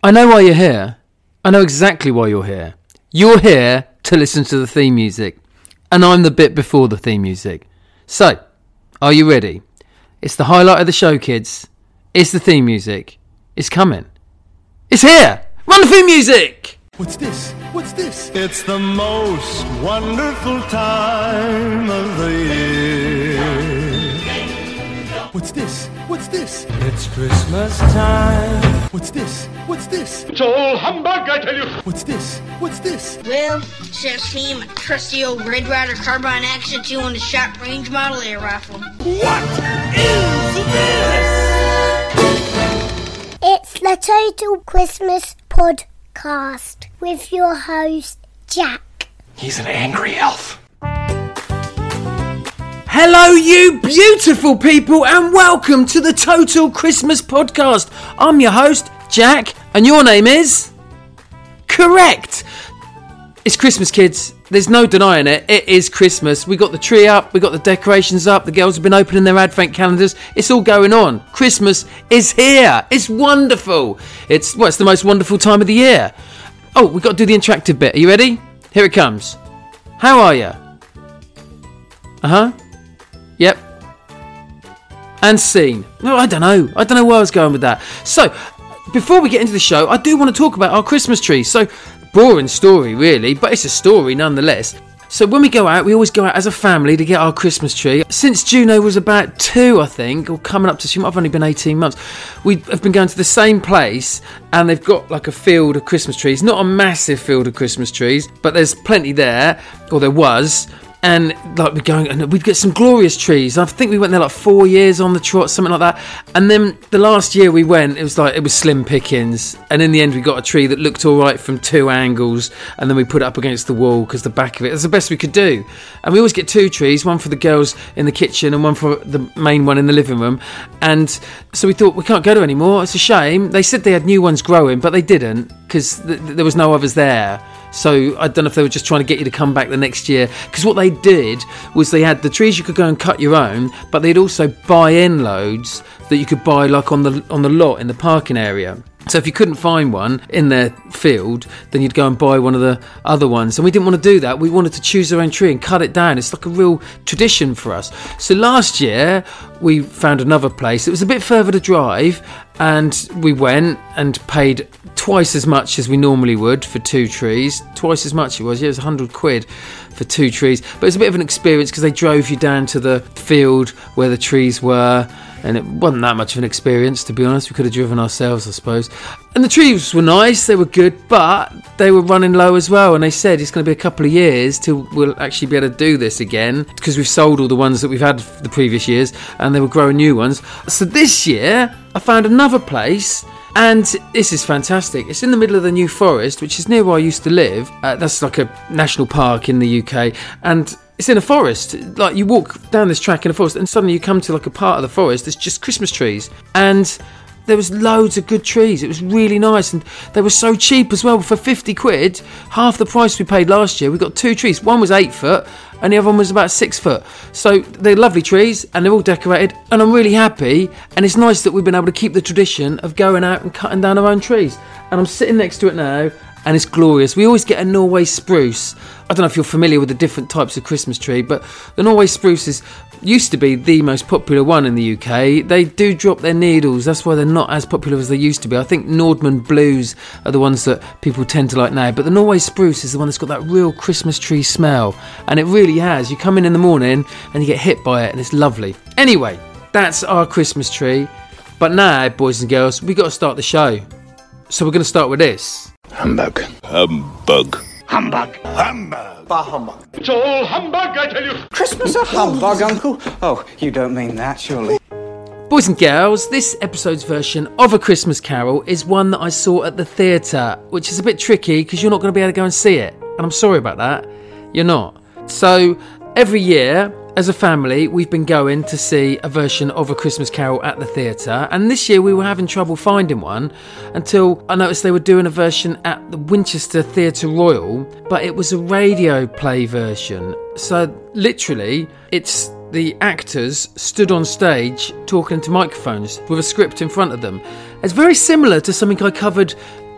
I know why you're here. I know exactly why you're here. You're here to listen to the theme music. And I'm the bit before the theme music. So, are you ready? It's the highlight of the show, kids. It's the theme music. It's coming. It's here! Run the theme music! What's this? What's this? It's the most wonderful time of the year. What's this? What's this? It's Christmas time. What's this? What's this? It's all humbug, I tell you. What's this? What's this? Well, it's just me and my trusty old Red Ryder Carbine Action 2 shot range model air rifle. What is this? It's the Total Christmas Podcast with your host, Jack. He's an angry elf. Hello, you beautiful people, and welcome to the Total Christmas Podcast. I'm your host, Jack, and your name is... Correct! It's Christmas, kids. There's no denying it. It is Christmas. We got the tree up, we got the decorations up, the girls have been opening their advent calendars. It's all going on. Christmas is here. It's wonderful. It's the most wonderful time of the year. Oh, we got to do the interactive bit. Are you ready? Here it comes. How are you? Yep. And scene. No, I don't know where I was going with that. So, before we get into the show, I do want to talk about our Christmas tree. So, boring story really, but it's a story nonetheless. So when we go out, we always go out as a family to get our Christmas tree. Since Juno was about 2, I think, or coming up to, she might have only been 18 months, we have been going to the same place, and they've got like a field of Christmas trees. Not a massive field of Christmas trees, but there's plenty there, or there was. And like we're going, and we'd get some glorious trees. I think we went there like 4 years on the trot, something like that. And then the last year we went, it was slim pickings. And in the end, we got a tree that looked all right from 2 angles. And then we put it up against the wall because the back of it, that's the best we could do. And we always get 2 trees, one for the girls in the kitchen and one for the main one in the living room. And so we thought, we can't go to anymore. It's a shame. They said they had new ones growing, but they didn't because there was no others there. So I don't know if they were just trying to get you to come back the next year. Because what they did was they had the trees you could go and cut your own, but they'd also buy in loads that you could buy like on the lot in the parking area. So if you couldn't find one in their field, then you'd go and buy one of the other ones. And we didn't want to do that. We wanted to choose our own tree and cut it down. It's like a real tradition for us. So last year, we found another place. It was a bit further to drive, and we went and paid twice as much as we normally would for 2 trees. Twice as much it was. Yeah, it was £100 for 2 trees. But it was a bit of an experience because they drove you down to the field where the trees were. And it wasn't that much of an experience, to be honest. We could have driven ourselves, I suppose. And the trees were nice, they were good, but they were running low as well. And they said it's going to be a couple of years till we'll actually be able to do this again, because we've sold all the ones that we've had the previous years, and they were growing new ones. So this year, I found another place, and this is fantastic. It's in the middle of the New Forest, which is near where I used to live. That's like a national park in the UK, and it's in a forest. Like, you walk down this track in a forest and suddenly you come to like a part of the forest that's just Christmas trees. And there was loads of good trees. It was really nice, and they were so cheap as well. For £50, half the price we paid last year, we got 2 trees. One was 8 foot and the other one was about 6 foot. So they're lovely trees and they're all decorated, and I'm really happy. And it's nice that we've been able to keep the tradition of going out and cutting down our own trees. And I'm sitting next to it now, and it's glorious. We always get a Norway spruce. I don't know if you're familiar with the different types of Christmas tree, but the Norway spruce used to be the most popular one in the UK. They do drop their needles. That's why they're not as popular as they used to be. I think Nordman Blues are the ones that people tend to like now. But the Norway spruce is the one that's got that real Christmas tree smell. And it really has. You come in the morning and you get hit by it, and it's lovely. Anyway, that's our Christmas tree. But now, boys and girls, we've got to start the show. So we're going to start with this. Humbug. Humbug. Humbug. Humbug. Bah humbug. It's all humbug, I tell you. Christmas a humbug, Uncle? Oh, you don't mean that, surely. Boys and girls, this episode's version of A Christmas Carol is one that I saw at the theatre, which is a bit tricky because you're not going to be able to go and see it. And I'm sorry about that. You're not. So, every year, as a family, we've been going to see a version of A Christmas Carol at the theatre, and this year we were having trouble finding one until I noticed they were doing a version at the Winchester Theatre Royal, but it was a radio play version. So literally, it's the actors stood on stage talking to microphones with a script in front of them. It's very similar to something I covered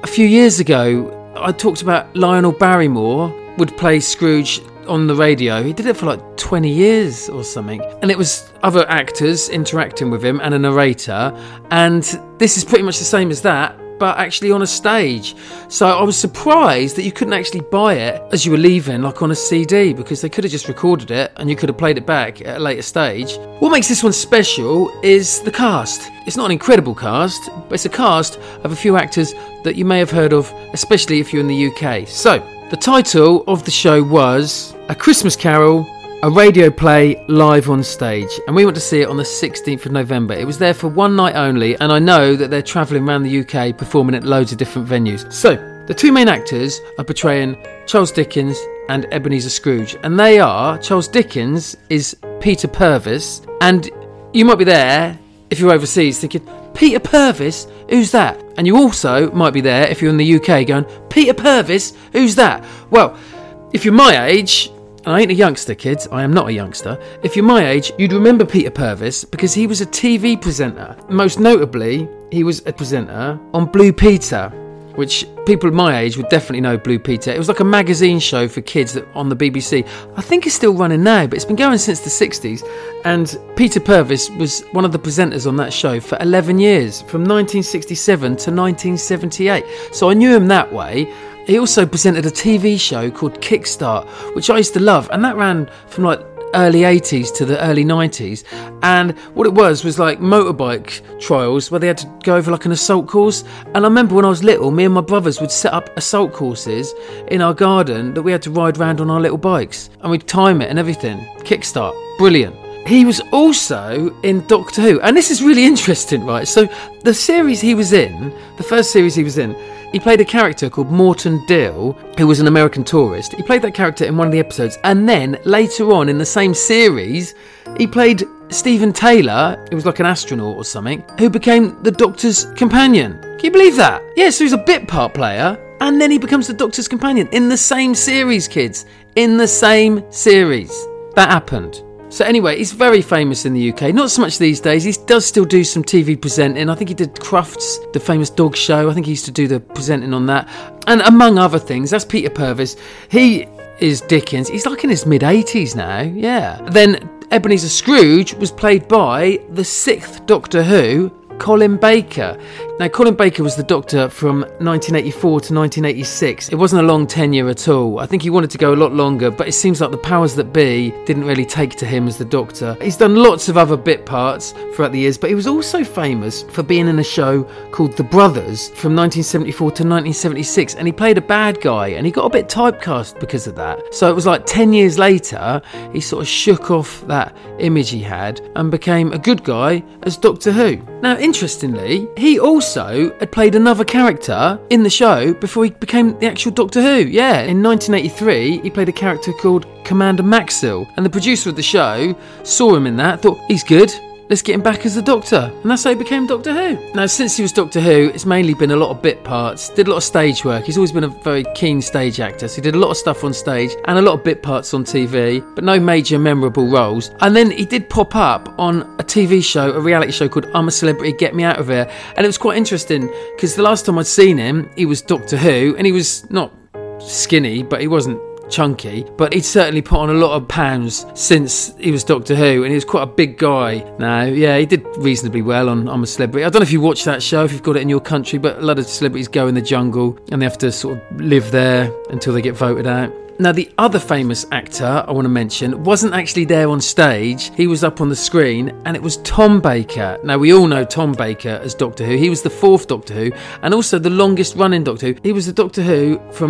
a few years ago, I talked about Lionel Barrymore would play Scrooge on the radio. He did it for like 20 years or something. And it was other actors interacting with him and a narrator. And this is pretty much the same as that, but actually on a stage. So I was surprised that you couldn't actually buy it as you were leaving, like on a CD, because they could have just recorded it and you could have played it back at a later stage. What makes this one special is the cast. It's not an incredible cast, but it's a cast of a few actors that you may have heard of, especially if you're in the UK. So, the title of the show was A Christmas Carol, a radio play live on stage, and we went to see it on the 16th of November. It was there for one night only, and I know that they're travelling around the UK performing at loads of different venues. So, the two main actors are portraying Charles Dickens and Ebenezer Scrooge, and they are, Charles Dickens is Peter Purvis, and you might be there if you're overseas thinking, Peter Purvis? Who's that? And you also might be there if you're in the UK going, Peter Purvis? Who's that? Well, if you're my age, and I ain't a youngster, kids, I am not a youngster. If you're my age, you'd remember Peter Purvis because he was a TV presenter. Most notably, he was a presenter on Blue Peter, which people my age would definitely know Blue Peter. It was like a magazine show for kids on the BBC. I think it's still running now, but it's been going since the 60s. And Peter Purvis was one of the presenters on that show for 11 years, from 1967 to 1978. So I knew him that way. He also presented a TV show called Kickstart, which I used to love, and that ran from like early 80s to the early 90s, and what it was like motorbike trials where they had to go over like an assault course. And I remember when I was little, me and my brothers would set up assault courses in our garden that we had to ride around on our little bikes, and we'd time it and everything. Kickstart, brilliant. He was also in Doctor Who, and this is really interesting, right? So the series he was in, the first series he was in, he played a character called Morton Dill, who was an American tourist. He played that character in one of the episodes, and then later on in the same series, he played Stephen Taylor, who was like an astronaut or something, who became the Doctor's companion. Can you believe that? Yeah, so he's a bit part player, and then he becomes the Doctor's companion in the same series, kids. In the same series. That happened. So anyway, he's very famous in the UK. Not so much these days. He does still do some TV presenting. I think he did Crufts, the famous dog show. I think he used to do the presenting on that. And among other things, that's Peter Purvis. He is Dickens. He's like in his mid-80s now. Yeah. Then Ebenezer Scrooge was played by the 6th Doctor Who, Colin Baker. Now, Colin Baker was the Doctor from 1984 to 1986. It wasn't a long tenure at all. I think he wanted to go a lot longer, but it seems like the powers that be didn't really take to him as the Doctor. He's done lots of other bit parts throughout the years, but he was also famous for being in a show called The Brothers from 1974 to 1976, and he played a bad guy, and he got a bit typecast because of that. So it was like 10 years later, he sort of shook off that image he had and became a good guy as Doctor Who. Now, interestingly, he also had played another character in the show before he became the actual Doctor Who. Yeah, in 1983, he played a character called Commander Maxwell, and the producer of the show saw him in that, thought, he's good, let's get him back as the Doctor, and that's how he became Doctor Who. Now, since he was Doctor Who, it's mainly been a lot of bit parts, did a lot of stage work. He's always been a very keen stage actor, so he did a lot of stuff on stage and a lot of bit parts on TV, but no major memorable roles. And then he did pop up on a TV show, a reality show called I'm a Celebrity, Get Me Out of Here, and it was quite interesting because the last time I'd seen him, he was Doctor Who, and he was not skinny, but he wasn't chunky, but he'd certainly put on a lot of pounds since he was Doctor Who, and he was quite a big guy. Now, yeah, he did reasonably well on I'm a Celebrity. I don't know if you watch that show, if you've got it in your country, but a lot of celebrities go in the jungle and they have to sort of live there until they get voted out. Now, the other famous actor I want to mention wasn't actually there on stage. He was up on the screen, and it was Tom Baker. Now, we all know Tom Baker as Doctor Who. He was the 4th Doctor Who, and also the longest running Doctor Who. He was the Doctor Who from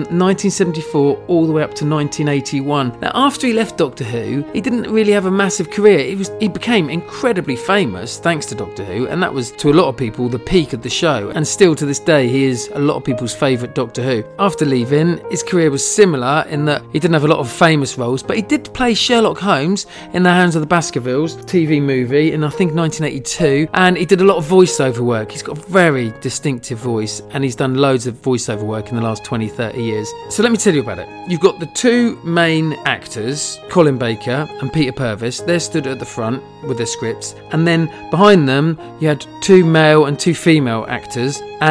1974 all the way up to 1981. Now, after he left Doctor Who, he didn't really have a massive career. He became incredibly famous thanks to Doctor Who, and that was, to a lot of people, the peak of the show. And still to this day, he is a lot of people's favourite Doctor Who. After leaving, his career was similar in that he didn't have a lot of famous roles, but he did play Sherlock Holmes in The Hounds of the Baskervilles TV movie in, I think, 1982, and he did a lot of voiceover work. He's got a very distinctive voice, and he's done loads of voiceover work in the last 20-30 years. So let me tell you about it. You've got the two main actors, Colin Baker and Peter Purvis. They're stood at the front with their scripts, and then behind them you had two male and two female actors, and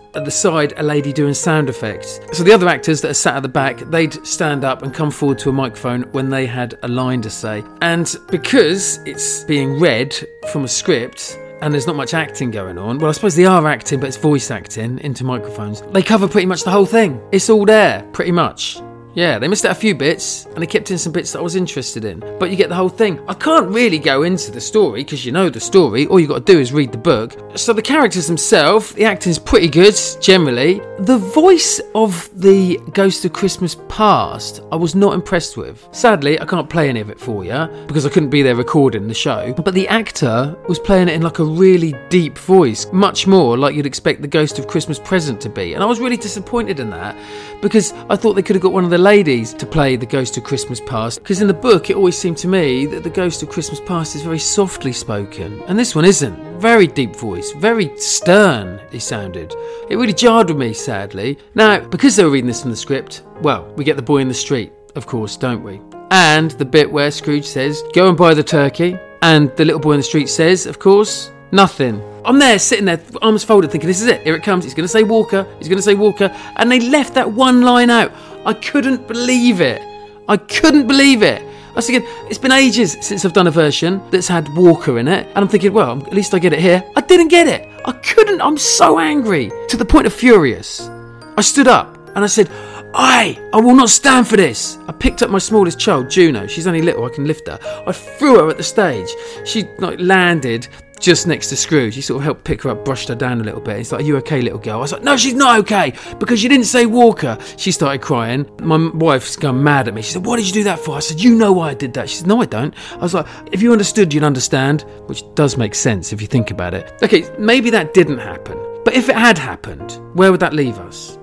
at the side a lady doing sound effects. So the other actors that are sat at the back, they'd stand up and come forward to a microphone when they had a line to say. And because it's being read from a script and there's not much acting going on, well, I suppose they are acting, but it's voice acting into microphones. They cover pretty much the whole thing. It's all there, pretty much. Yeah, they missed out a few bits, and they kept in some bits that I was interested in. But you get the whole thing. I can't really go into the story, because you know the story. All you got to do is read the book. So the characters themselves, the acting's pretty good, generally. The voice of the Ghost of Christmas Past, I was not impressed with. Sadly, I can't play any of it for you, because I couldn't be there recording the show. But the actor was playing it in like a really deep voice, much more like you'd expect the Ghost of Christmas Present to be. And I was really disappointed in that, because I thought they could have got one of the ladies to play the Ghost of Christmas Past, because in the book it always seemed to me that the Ghost of Christmas Past is very softly spoken, and this one isn't. Very deep voice, very stern he sounded. It really jarred with me, sadly. Now, because they were reading this from the script, well, we get the boy in the street, of course, don't we? And the bit where Scrooge says, go and buy the turkey, and the little boy in the street says, of course, nothing. I'm there, sitting there, arms folded, thinking, this is it, here it comes, he's going to say Walker, and they left that one line out. I couldn't believe it. I was thinking, it's been ages since I've done a version that's had Walker in it, and I'm thinking, well, at least I get it here. I didn't get it. I'm so angry, to the point of furious. I stood up, and I said, I will not stand for this. I picked up my smallest child, Juno. She's only little, I can lift her. I threw her at the stage. She landed just next to Scrooge. He sort of helped pick her up, brushed her down a little bit. He's like, are you okay, little girl? I was like, no, she's not okay, because you didn't say Walker. She started crying. My wife's gone mad at me. She said, what did you do that for? I said, you know why I did that. She said, no, I don't. I was like, if you understood, you'd understand, which does make sense if you think about it. Okay, maybe that didn't happen, but if it had happened, where would that leave us?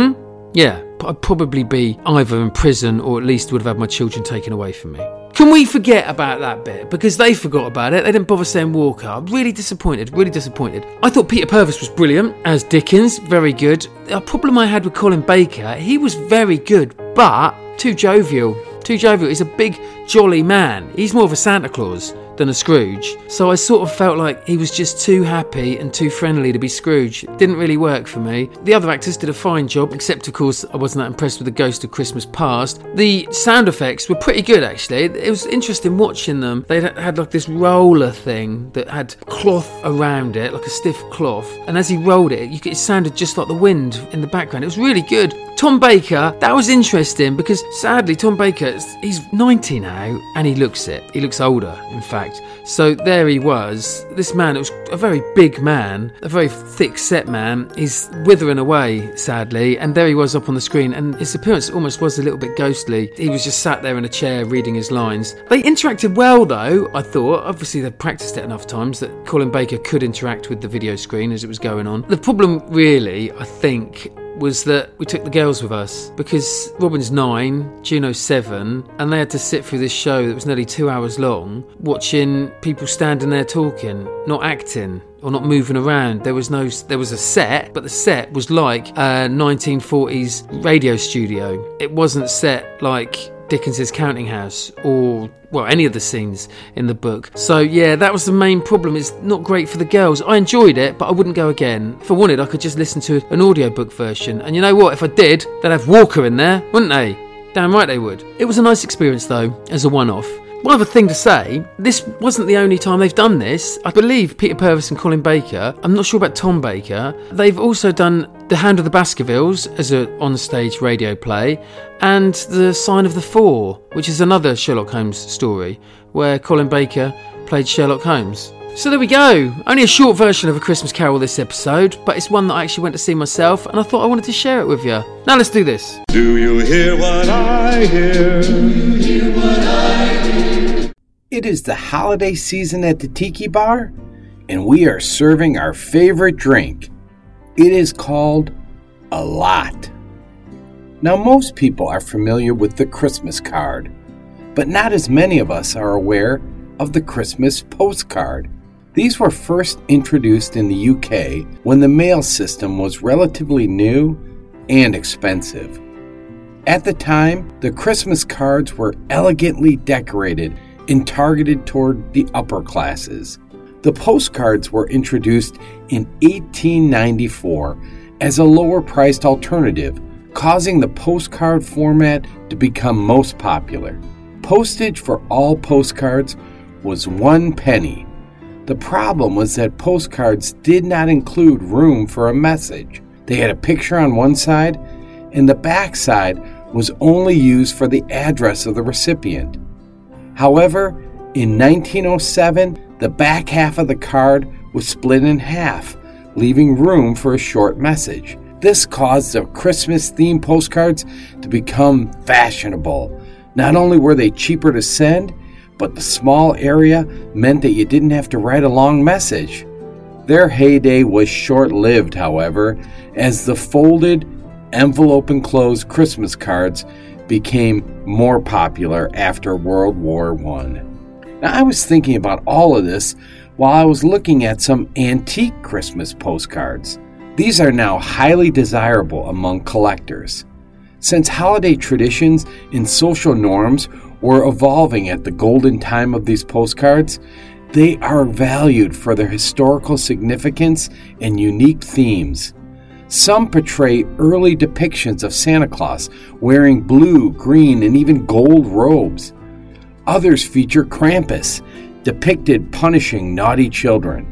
Yeah, I'd probably be either in prison or at least would have had my children taken away from me. Can we forget about that bit? Because they forgot about it. They didn't bother saying Walker. I'm really disappointed. I thought Peter Purves was brilliant as Dickens. Very good. A problem I had with Colin Baker, he was very good, but too jovial. He's a big, jolly man. He's more of a Santa Claus than a Scrooge. So I sort of felt like he was just too happy and too friendly to be Scrooge. It didn't really work for me. The other actors did a fine job, except of course I wasn't that impressed with the Ghost of Christmas Past. The sound effects were pretty good, actually. It was interesting watching them. They had like this roller thing that had cloth around it, like a stiff cloth, and as he rolled it, it sounded just like the wind in the background. It was really good. Tom Baker, that was interesting, because sadly Tom Baker, he's 90 now and he looks it. He looks older, in fact. So there he was. This man, it was a very big man, a very thick-set man. He's withering away, sadly, and there he was up on the screen, and his appearance almost was a little bit ghostly. He was just sat there in a chair reading his lines. They interacted well, though, I thought. Obviously, they'd practiced it enough times that Colin Baker could interact with the video screen as it was going on. The problem, really, I think, was that we took the girls with us, because Robin's 9, Juno's 7, and they had to sit through this show that was nearly 2 hours long, watching people standing there talking, not acting or not moving around. There was a set, but the set was like a 1940s radio studio. It wasn't set like Dickens's Counting House or, well, any of the scenes in the book. So yeah, that was the main problem. It's not great for the girls. I enjoyed it, but I wouldn't go again. If I wanted, I could just listen to an audiobook version. And you know what? If I did, they'd have Walker in there, wouldn't they? Damn right they would. It was a nice experience, though, as a one-off. One other thing to say, this wasn't the only time they've done this. I believe Peter Purves and Colin Baker, I'm not sure about Tom Baker, they've also done The Hound of the Baskervilles as an on-stage radio play, and The Sign of the Four, which is another Sherlock Holmes story, where Colin Baker played Sherlock Holmes. So there we go. Only a short version of A Christmas Carol this episode, but it's one that I actually went to see myself, and I thought I wanted to share it with you. Now let's do this. Do you hear what I hear? Do you hear what I hear? It is the holiday season at the Tiki Bar, and we are serving our favorite drink. It is called a lot. Now, most people are familiar with the Christmas card, but not as many of us are aware of the Christmas postcard. These were first introduced in the UK when the mail system was relatively new and expensive. At the time, the Christmas cards were elegantly decorated and targeted toward the upper classes. The postcards were introduced in 1894 as a lower-priced alternative, causing the postcard format to become most popular. Postage for all postcards was 1 penny. The problem was that postcards did not include room for a message. They had a picture on one side, and the back side was only used for the address of the recipient. However, in 1907, the back half of the card was split in half, leaving room for a short message. This caused the Christmas-themed postcards to become fashionable. Not only were they cheaper to send, but the small area meant that you didn't have to write a long message. Their heyday was short-lived, however, as the folded, envelope-enclosed Christmas cards became more popular after World War I. Now, I was thinking about all of this while I was looking at some antique Christmas postcards. These are now highly desirable among collectors. Since holiday traditions and social norms were evolving at the golden time of these postcards, they are valued for their historical significance and unique themes. Some portray early depictions of Santa Claus wearing blue, green, and even gold robes. Others feature Krampus, depicted punishing naughty children.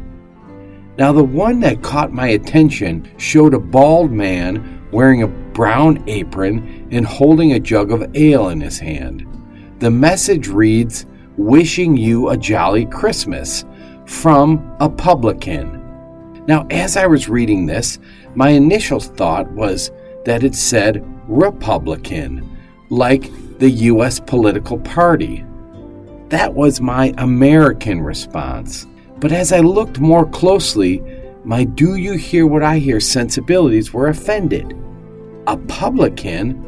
Now, the one that caught my attention showed a bald man wearing a brown apron and holding a jug of ale in his hand. The message reads, "Wishing you a jolly Christmas," from a publican. Now, as I was reading this, my initial thought was that it said Republican, like the U.S. political party. That was my American response. But as I looked more closely, my "do you hear what I hear" sensibilities were offended. A publican?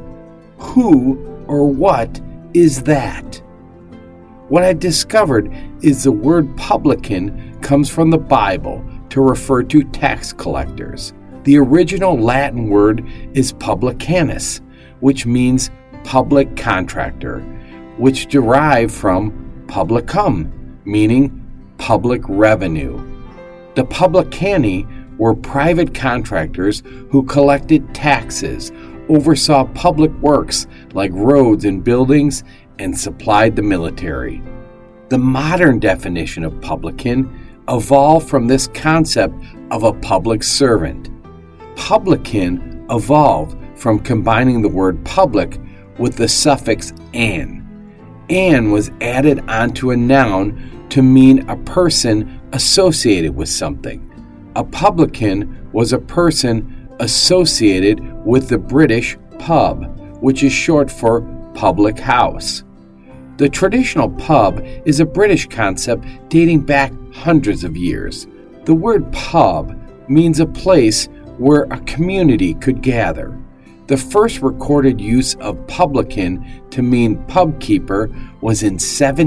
Who or what is that? What I discovered is the word publican comes from the Bible to refer to tax collectors. The original Latin word is publicanus, which means public contractor, which derived from publicum, meaning public revenue. The publicani were private contractors who collected taxes, oversaw public works like roads and buildings, and supplied the military. The modern definition of publican evolved from this concept of a public servant. Publican evolved from combining the word public with the suffix "an." "An" was added onto a noun to mean a person associated with something. A publican was a person associated with the British pub, which is short for public house. The traditional pub is a British concept dating back hundreds of years. The word pub means a place where a community could gather. The first recorded use of publican to mean pub keeper was in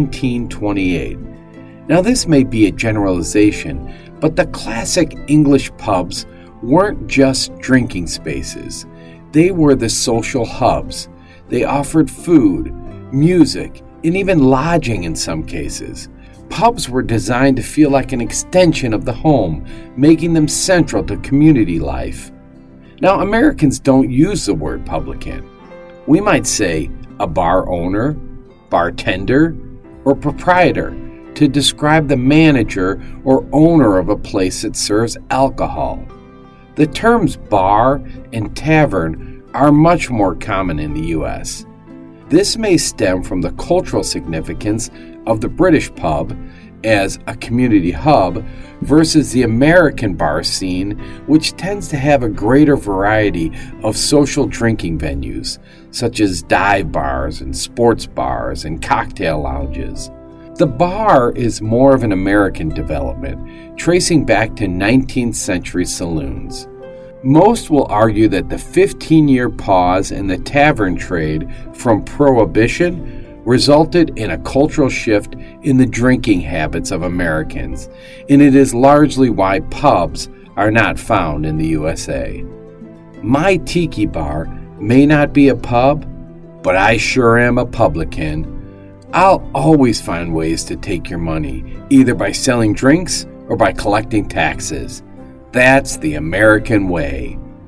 1728. Now, this may be a generalization, but the classic English pubs weren't just drinking spaces. They were the social hubs. They offered food, music, and even lodging in some cases. Pubs were designed to feel like an extension of the home, making them central to community life. Now, Americans don't use the word publican. We might say a bar owner, bartender, or proprietor to describe the manager or owner of a place that serves alcohol. The terms bar and tavern are much more common in the U.S. This may stem from the cultural significance of the British pub as a community hub versus the American bar scene, which tends to have a greater variety of social drinking venues, such as dive bars and sports bars and cocktail lounges. The bar is more of an American development, tracing back to 19th century saloons. Most will argue that the 15-year pause in the tavern trade from Prohibition resulted in a cultural shift in the drinking habits of Americans, and it is largely why pubs are not found in the USA. My tiki bar may not be a pub, but I sure am a publican. I'll always find ways to take your money, either by selling drinks or by collecting taxes. That's the American way.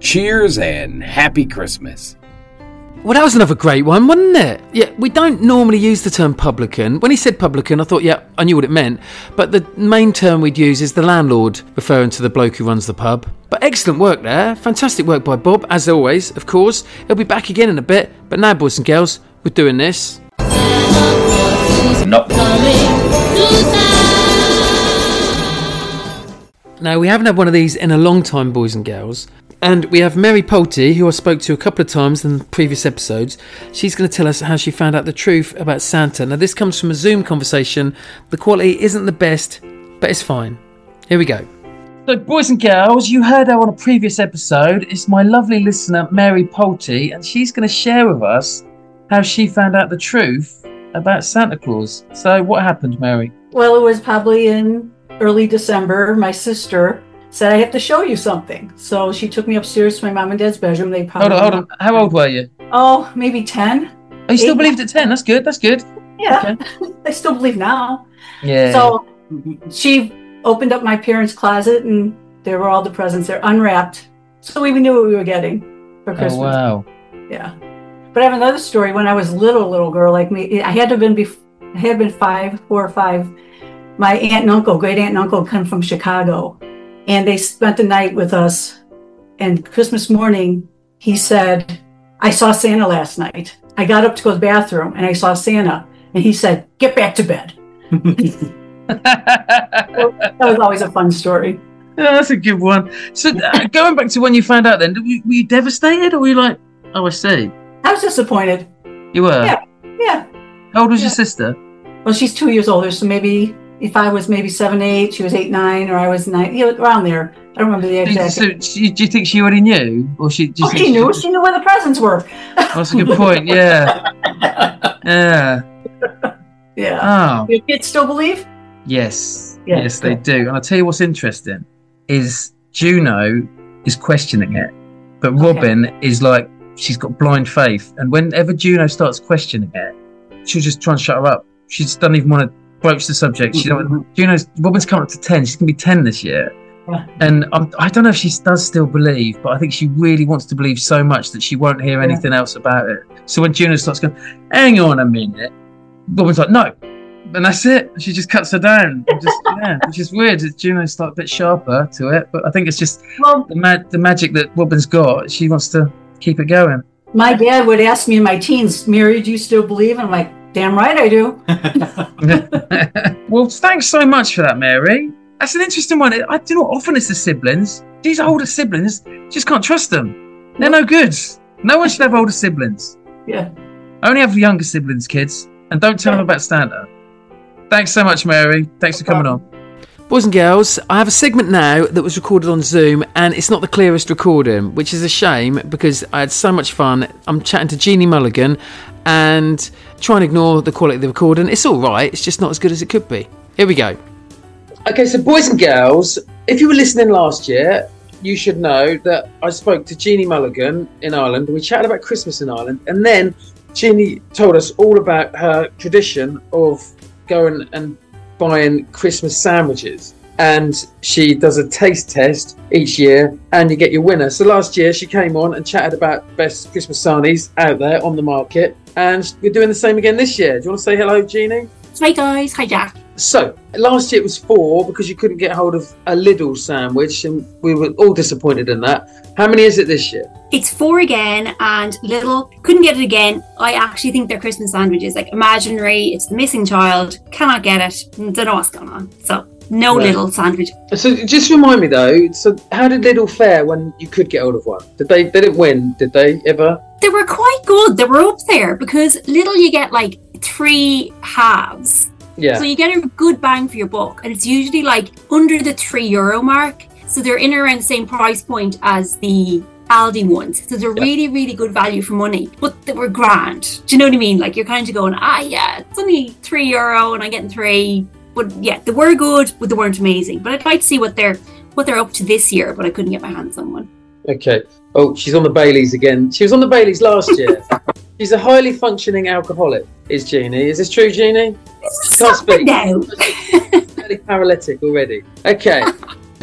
Cheers and happy Christmas. Well, that was another great one, wasn't it? Yeah, we don't normally use the term publican. When he said publican, I thought, yeah, I knew what it meant. But the main term we'd use is the landlord, referring to the bloke who runs the pub. But excellent work there. Fantastic work by Bob, as always, of course. He'll be back again in a bit. But now, boys and girls, we're doing this. No. Now, we haven't had one of these in a long time, boys and girls. And we have Mary Pulte, who I spoke to a couple of times in previous episodes. She's going to tell us how she found out the truth about Santa. Now, this comes from a Zoom conversation. The quality isn't the best, but it's fine. Here we go. So, boys and girls, you heard her on a previous episode. It's my lovely listener, Mary Pulte, and she's going to share with us how she found out the truth about Santa Claus. So, what happened, Mary? Well, it was probably in early December. My sister said, I have to show you something. So she took me upstairs to my mom and dad's bedroom. They probably Hold on. How old were you? Oh, maybe 10. Oh, you still believed at 10? That's good. Yeah, Okay. I still believe now. Yeah. So she opened up my parents' closet and there were all the presents there unwrapped. So we knew what we were getting for Christmas. Oh, wow. Yeah. But I have another story. When I was little girl like me, I had been 4 or 5. My aunt and uncle, great aunt and uncle, come from Chicago. And they spent the night with us. And Christmas morning, he said, I saw Santa last night. I got up to go to the bathroom and I saw Santa. And he said, get back to bed. That was always a fun story. Yeah, that's a good one. So going back to when you found out then, were you devastated or were you like, oh, I see? I was disappointed. You were? Yeah. How old was your sister? Well, she's 2 years older. So maybe if I was maybe 7, 8, she was 8, 9, or I was 9, around there. I don't remember the exact. So do you think she already knew? Or she knew. She knew where the presents were. That's a good point, yeah. Yeah. Yeah. Oh. Your kids still believe? Yes, Yes, they good. do. And I'll tell you what's interesting is Juno is questioning it, but Robin is like, she's got blind faith. And whenever Juno starts questioning it, she'll just try and shut her up. She just doesn't even want to broach the subject. Robin's coming up to 10. She's going to be 10 this year. Yeah. And I don't know if she does still believe, but I think she really wants to believe so much that she won't hear anything else about it. So when Juno starts going, hang on a minute, Robin's like, no. And that's it. She just cuts her down. Which is weird. Juno's like a bit sharper to it, but I think it's just the magic that Robin's got. She wants to keep it going. My dad would ask me in my teens, Mary, do you still believe? And I'm like, damn right I do. Well, thanks so much for that, Mary. That's an interesting one. I do not often it's the siblings. These older siblings, just can't trust them. They're no good. No one should have older siblings. Yeah. Only have younger siblings, kids. And don't tell them about Santa. Thanks so much, Mary. Thanks for coming on. Boys and girls, I have a segment now that was recorded on Zoom and it's not the clearest recording, which is a shame because I had so much fun. I'm chatting to Jeannie Mulligan and trying to ignore the quality of the recording. It's all right. It's just not as good as it could be. Here we go. Okay, so boys and girls, if you were listening last year, you should know that I spoke to Jeannie Mulligan in Ireland. We chatted about Christmas in Ireland and then Jeannie told us all about her tradition of going and buying Christmas sandwiches, and she does a taste test each year and you get your winner. So last year she came on and chatted about best Christmas sarnies out there on the market, and we're doing the same again this year. Do you want to say hello, Jeannie? Hi guys, hi Jack. So last year it was 4 because you couldn't get hold of a Lidl sandwich and we were all disappointed in that. How many is it this year? It's 4 again, and Lidl couldn't get it again. I actually think they're Christmas sandwiches, like imaginary. It's the missing child, cannot get it, don't know what's going on. So no Lidl sandwich. So just remind me though, so how did Lidl fare when you could get hold of one? They didn't win, did they ever? They were quite good. They were up there because Lidl you get like 3 halves. Yeah. So you get a good bang for your buck, and it's usually like under the €3 mark. So they're in around the same price point as the Aldi ones. So they're really, really good value for money, but they were grand. Do you know what I mean? Like you're kind of going, it's only €3 and I'm getting 3. But yeah, they were good, but they weren't amazing. But I'd like to see what they're up to this year, but I couldn't get my hands on one. Okay. Oh, she's on the Baileys again. She was on the Baileys last year. She's a highly functioning alcoholic, is Jeannie. Is this true, Jeannie? Can't speak. No. Fairly paralytic already. Okay.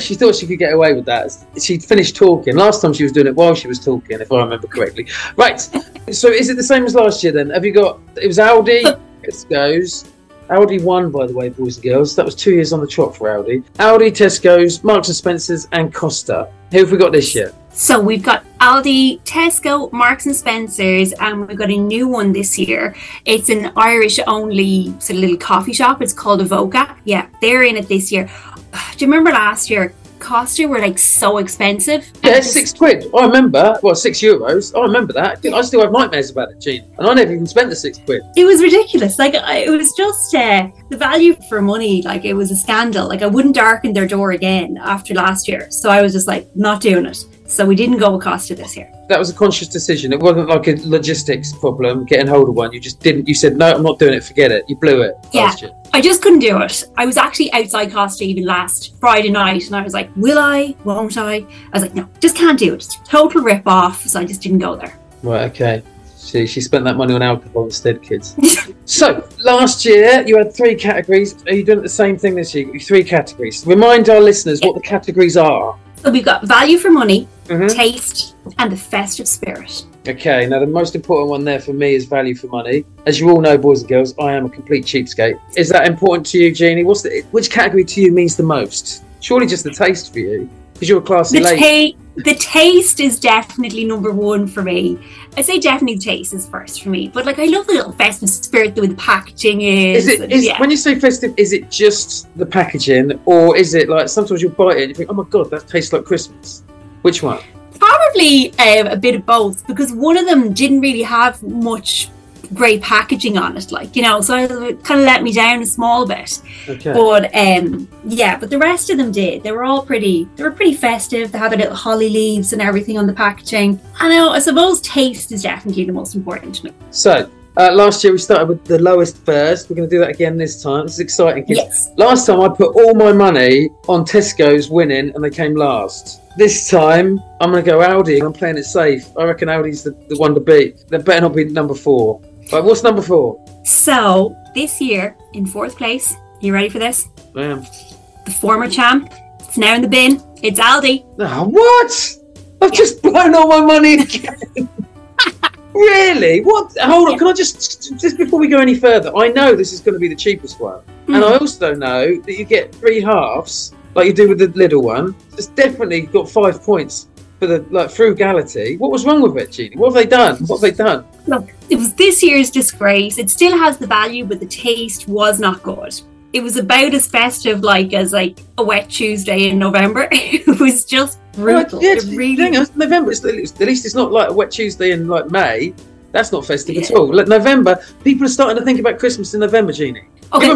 she thought she could get away with that. She'd finished talking. Last time she was doing it while she was talking, if I remember correctly. Right. So is it the same as last year then? Have you got... It was Aldi, Tesco's. Aldi won, by the way, boys and girls. That was 2 years on the trot for Aldi. Aldi, Tesco's, Marks and Spencer's and Costa. Who have we got this year? So we've got Aldi, Tesco, Marks and Spencer's, and we've got a new one this year. It's an Irish-only sort of little coffee shop. It's called Avoca. Yeah, they're in it this year. Do you remember last year? Costa were like so expensive. Yeah, £6. I remember. Well, €6. I remember that. I still have nightmares about it, Jean. And I never even spent the £6. It was ridiculous. Like, it was just the value for money. Like, it was a scandal. Like, I wouldn't darken their door again after last year. So I was just like, not doing it. So we didn't go with Costa this year. That was a conscious decision. It wasn't like a logistics problem, getting hold of one. You just didn't. You said, no, I'm not doing it. Forget it. You blew it last year. I just couldn't do it. I was actually outside Costa even last Friday night, and I was like, will I? Won't I? I was like, no, just can't do it. It's a total rip-off, so I just didn't go there. Right, okay. She spent that money on alcohol instead, kids. So, last year, you had 3 categories. Are you doing the same thing this year? 3 categories. Remind our listeners what the categories are. So we've got value for money, taste, and the festive spirit. Okay, now the most important one there for me is value for money. As you all know, boys and girls, I am a complete cheapskate. Is that important to you, Jeannie? Which category to you means the most? Surely just the taste for you, because you're a classy lady. The taste is definitely number one for me. I say definitely the taste is first for me. But like, I love the little festive spirit the way the packaging is. When you say festive, is it just the packaging, or is it like sometimes you'll bite it and you think, oh my God, that tastes like Christmas? Which one? Probably a bit of both, because one of them didn't really have much great packaging on it, like, you know, so it kind of let me down a small bit. Okay. But but the rest of them did. They were pretty festive. They had their little holly leaves and everything on the packaging. I suppose taste is definitely the most important to me. So last year we started with the lowest first. We're going to do that again this time. This is exciting, kids. Yes. Last time I put all my money on Tesco's winning and they came last. This time I'm going to go Aldi. I'm playing it safe. I reckon Aldi's the one to beat. They better not be number 4. Right, what's number 4? So this year in 4th place, you ready for this? I am. The former champ. It's now in the bin. It's Aldi. Oh, what? I've just blown all my money again. Really? What? Hold on. Can I just before we go any further, I know this is going to be the cheapest one. And I also know that you get 3 halves, like you do with the little one. It's definitely got 5 points for the frugality. What was wrong with it, Jeannie? What have they done? Look, it was this year's disgrace. It still has the value, but the taste was not good. It was about as festive as a wet Tuesday in November. It was just brutal. It's November. At least it's not like a wet Tuesday in May. That's not festive at all. November, people are starting to think about Christmas in November, Jeannie. Okay,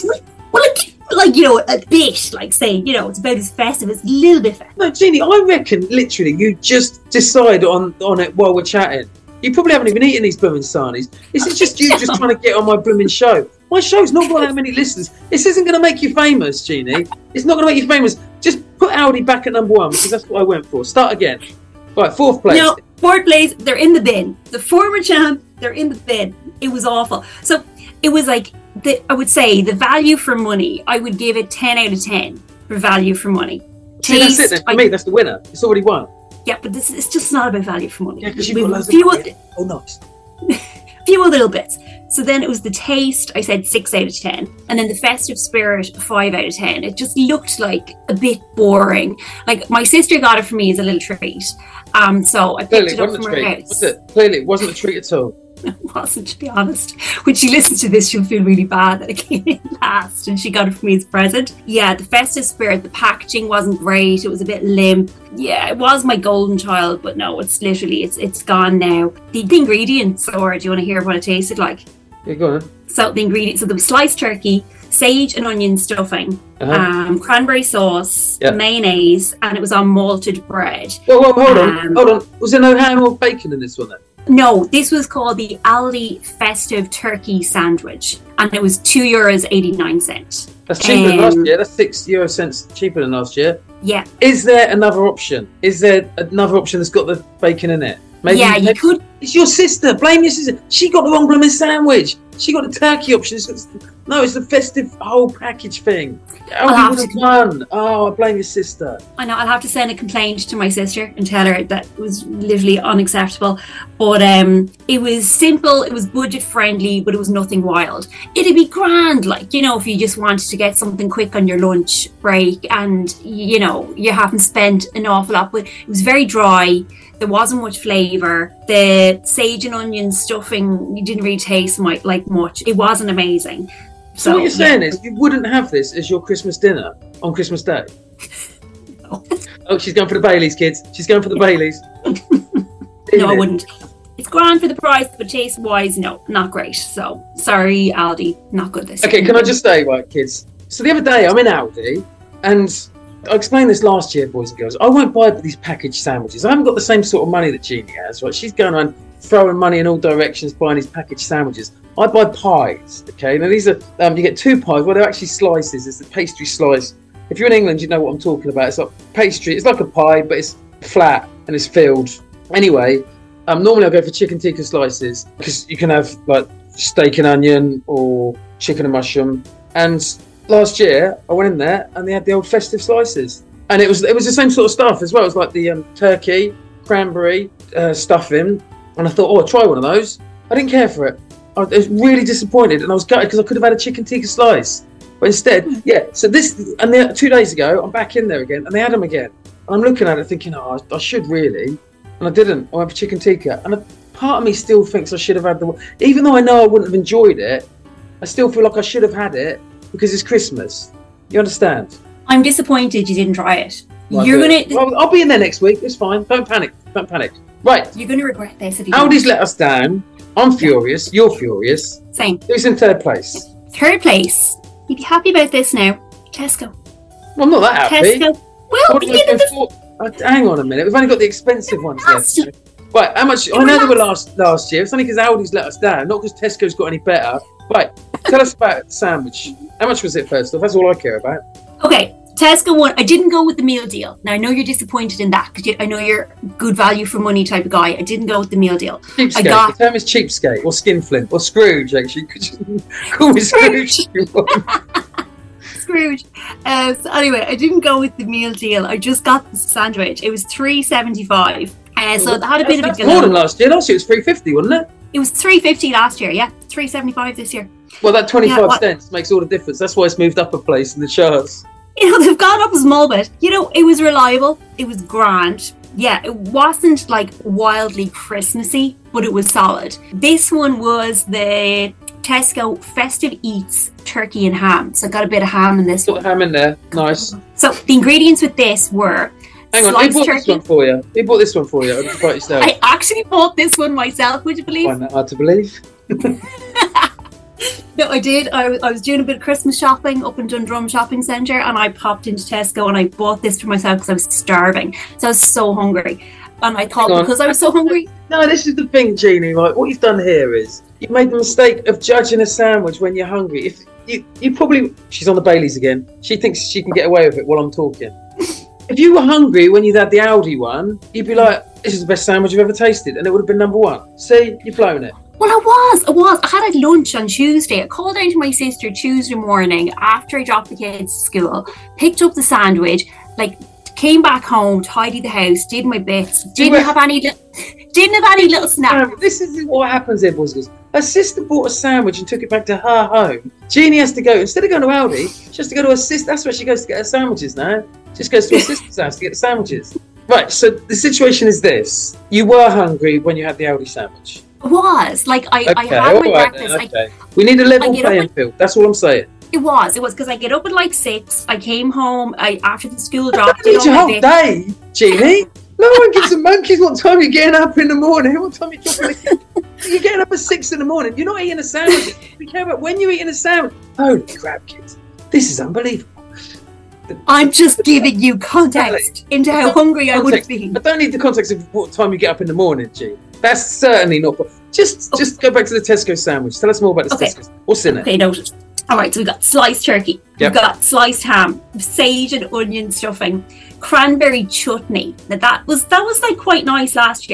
a bit, it's about as festive as a little bit festive. No, Jeannie, I reckon literally you just decide on it while we're chatting. You probably haven't even eaten these blooming sarnies. This is just you just trying to get on my blooming show. My show's not got that many listeners. This isn't going to make you famous, Jeannie. It's not going to make you famous. Just put Aldi back at number 1 because that's what I went for. Start again. Right, 4th place. No, 4th place, they're in the bin. The former champ, they're in the bin. It was awful. So it was I would say the value for money, I would give it 10 out of 10 for value for money. See, that's it then. For me, that's the winner. It's already won. Yeah, but it's just not about value for money. Yeah, because you've got loads of Oh, nice. Few little bits. So then it was the taste, I said 6 out of 10. And then the festive spirit, 5 out of 10. It just looked like a bit boring. Like, my sister got it for me as a little treat. So I picked it up from her house. Clearly, it wasn't a treat at all. It wasn't, to be honest. When she listens to this, she'll feel really bad that it came in last and she got it for me as a present. Yeah, the festive spirit, the packaging wasn't great. It was a bit limp. Yeah, it was my golden child, but no, it's literally, it's gone now. The ingredients, or do you want to hear what it tasted like? Yeah, go on. So the ingredients, there was sliced turkey, sage and onion stuffing, cranberry sauce, mayonnaise, and it was on malted bread. Well, hold on. Was there no ham or bacon in this one then? No, this was called the Aldi Festive Turkey Sandwich, and it was €2.89. That's cheaper than last year. That's 6 euro cents cheaper than last year. Yeah. Is there another option? Is there another option that's got the bacon in it? Maybe you could. It's your sister. Blame your sister. She got the wrong blooming sandwich. She got the turkey option. No, it's the festive whole package thing. I'll Aldi have was fun. Oh, I blame your sister. I know I'll have to send a complaint to my sister and tell her that it was literally unacceptable. But it was simple, it was budget friendly, but it was nothing wild. It'd be grand, like, you know, if you just wanted to get something quick on your lunch break and, you know, you haven't spent an awful lot, but it was very dry. There wasn't much flavour. The sage and onion stuffing, you didn't really taste like much. It wasn't amazing. So what you're saying is you wouldn't have this as your Christmas dinner on Christmas Day? No. Oh, she's going for the Baileys, kids. She's going for the Baileys. No, I wouldn't. It's grand for the price, but taste-wise, no, not great. So, sorry, Aldi, not good this Okay, year. can I just say, right, kids? So the other day, I'm in Aldi, and I explained this last year, boys and girls. I won't buy these packaged sandwiches. I haven't got the same sort of money that Jeannie has, right? She's going around throwing money in all directions, buying these packaged sandwiches. I buy pies, okay? Now, these are, you get 2 pies. Well, they're actually slices. It's the pastry slice. If you're in England, you know what I'm talking about. It's like pastry. It's like a pie, but it's flat and it's filled. Anyway, normally I go for chicken tikka slices because you can have like steak and onion or chicken and mushroom. And last year I went in there and they had the old festive slices, and it was the same sort of stuff as well. It was like the turkey, cranberry, stuffing, and I thought, oh, I'll try one of those. I didn't care for it. I was really disappointed, and I was gutted because I could have had a chicken tikka slice. But instead, so this, and 2 days ago, I'm back in there again, and they had them again. And I'm looking at it thinking, oh, I should really. And I didn't. I went for chicken tikka. And a part of me still thinks I should have had even though I know I wouldn't have enjoyed it, I still feel like I should have had it because it's Christmas. You understand? I'm disappointed you didn't try it. Right, You're good. going to... I'll be in there next week. It's fine. Don't panic. Don't panic. Right. You're going to regret this if you don't. Aldi's let us down. I'm furious. You're furious. Same. Who's in third place? Third place. You'd be happy about this now. Tesco. Well, I'm not that happy. Tesco. Well, hang on a minute. We've only got the expensive ones left. Last- Right, how much? I know they were last year. It's only because Aldi's let us down, not because Tesco's got any better. Right, tell us about the sandwich. How much was it first off? That's all I care about. Okay, Tesco one. I didn't go with the meal deal. Now I know you're disappointed in that because I know you're a good value for money type of guy. I didn't go with the meal deal. Cheapskate. The term is cheapskate or skinflint or Scrooge. Actually, could you call me Scrooge? Scrooge. So anyway, I didn't go with the meal deal. I just got the sandwich. It was $3.75. So I had a bit of a That's more than last year. Last year it was $3.50, wasn't it? It was $3.50 last year. Yeah, $3.75 this year. Well, that 25 cents makes all the difference. That's why it's moved up a place in the charts. You know, they've gone up a small bit. You know, it was reliable. It was grand. Yeah, it wasn't like wildly Christmassy, but it was solid. This one was the Tesco Festive Eats turkey and ham. So I got a bit of ham in this one. Put ham in there. Nice. So the ingredients with this were hang on, who bought this one for you? Who bought this one for you? I actually bought this one myself, would you believe? Find that hard to believe. No, I did. I was doing a bit of Christmas shopping up in Dundrum Shopping Centre, and I popped into Tesco and I bought this for myself because I was starving. So I was so hungry. And I thought because I was so hungry... No, this is the thing, Jeannie. Right? What you've done here is you've made the mistake of judging a sandwich when you're hungry. If you probably... She's on the Baileys again. She thinks she can get away with it while I'm talking. If you were hungry when you'd had the Aldi one, you'd be like, this is the best sandwich I've ever tasted. And it would have been number one. See, you've blown it. Well, I was. I had a lunch on Tuesday. I called out to my sister Tuesday morning after I dropped the kids to school, picked up the sandwich, came back home, tidied the house, did my bits, didn't have any little snacks. This is what happens here, boys and girls. Her sister bought a sandwich and took it back to her home. Jeannie has to go, instead of going to Aldi, she has to go to her sister. That's where she goes to get her sandwiches now. She just goes to her sister's house to get the sandwiches. Right, so the situation is this. You were hungry when you had the Aldi sandwich. I was. I had my breakfast. Okay. We need a level playing field. That's all I'm saying. It was because I get up at 6. I came home after the school drop. It's your whole day, Jeannie. No one gives a monkeys what time you're getting up in the morning. What time you're getting up at 6 in the morning. You're not eating a sandwich. We care about when you're eating a sandwich. Holy crap, kids. This is unbelievable. I'm just giving you context into how hungry I would have been. I don't need the context of what time you get up in the morning, G. That's certainly not. Just go back to the Tesco sandwich. Tell us more about the Tesco. What's in it? Okay, noted. All right, so we got sliced turkey. Yep. We've got sliced ham, sage and onion stuffing, cranberry chutney. Now that was quite nice last year.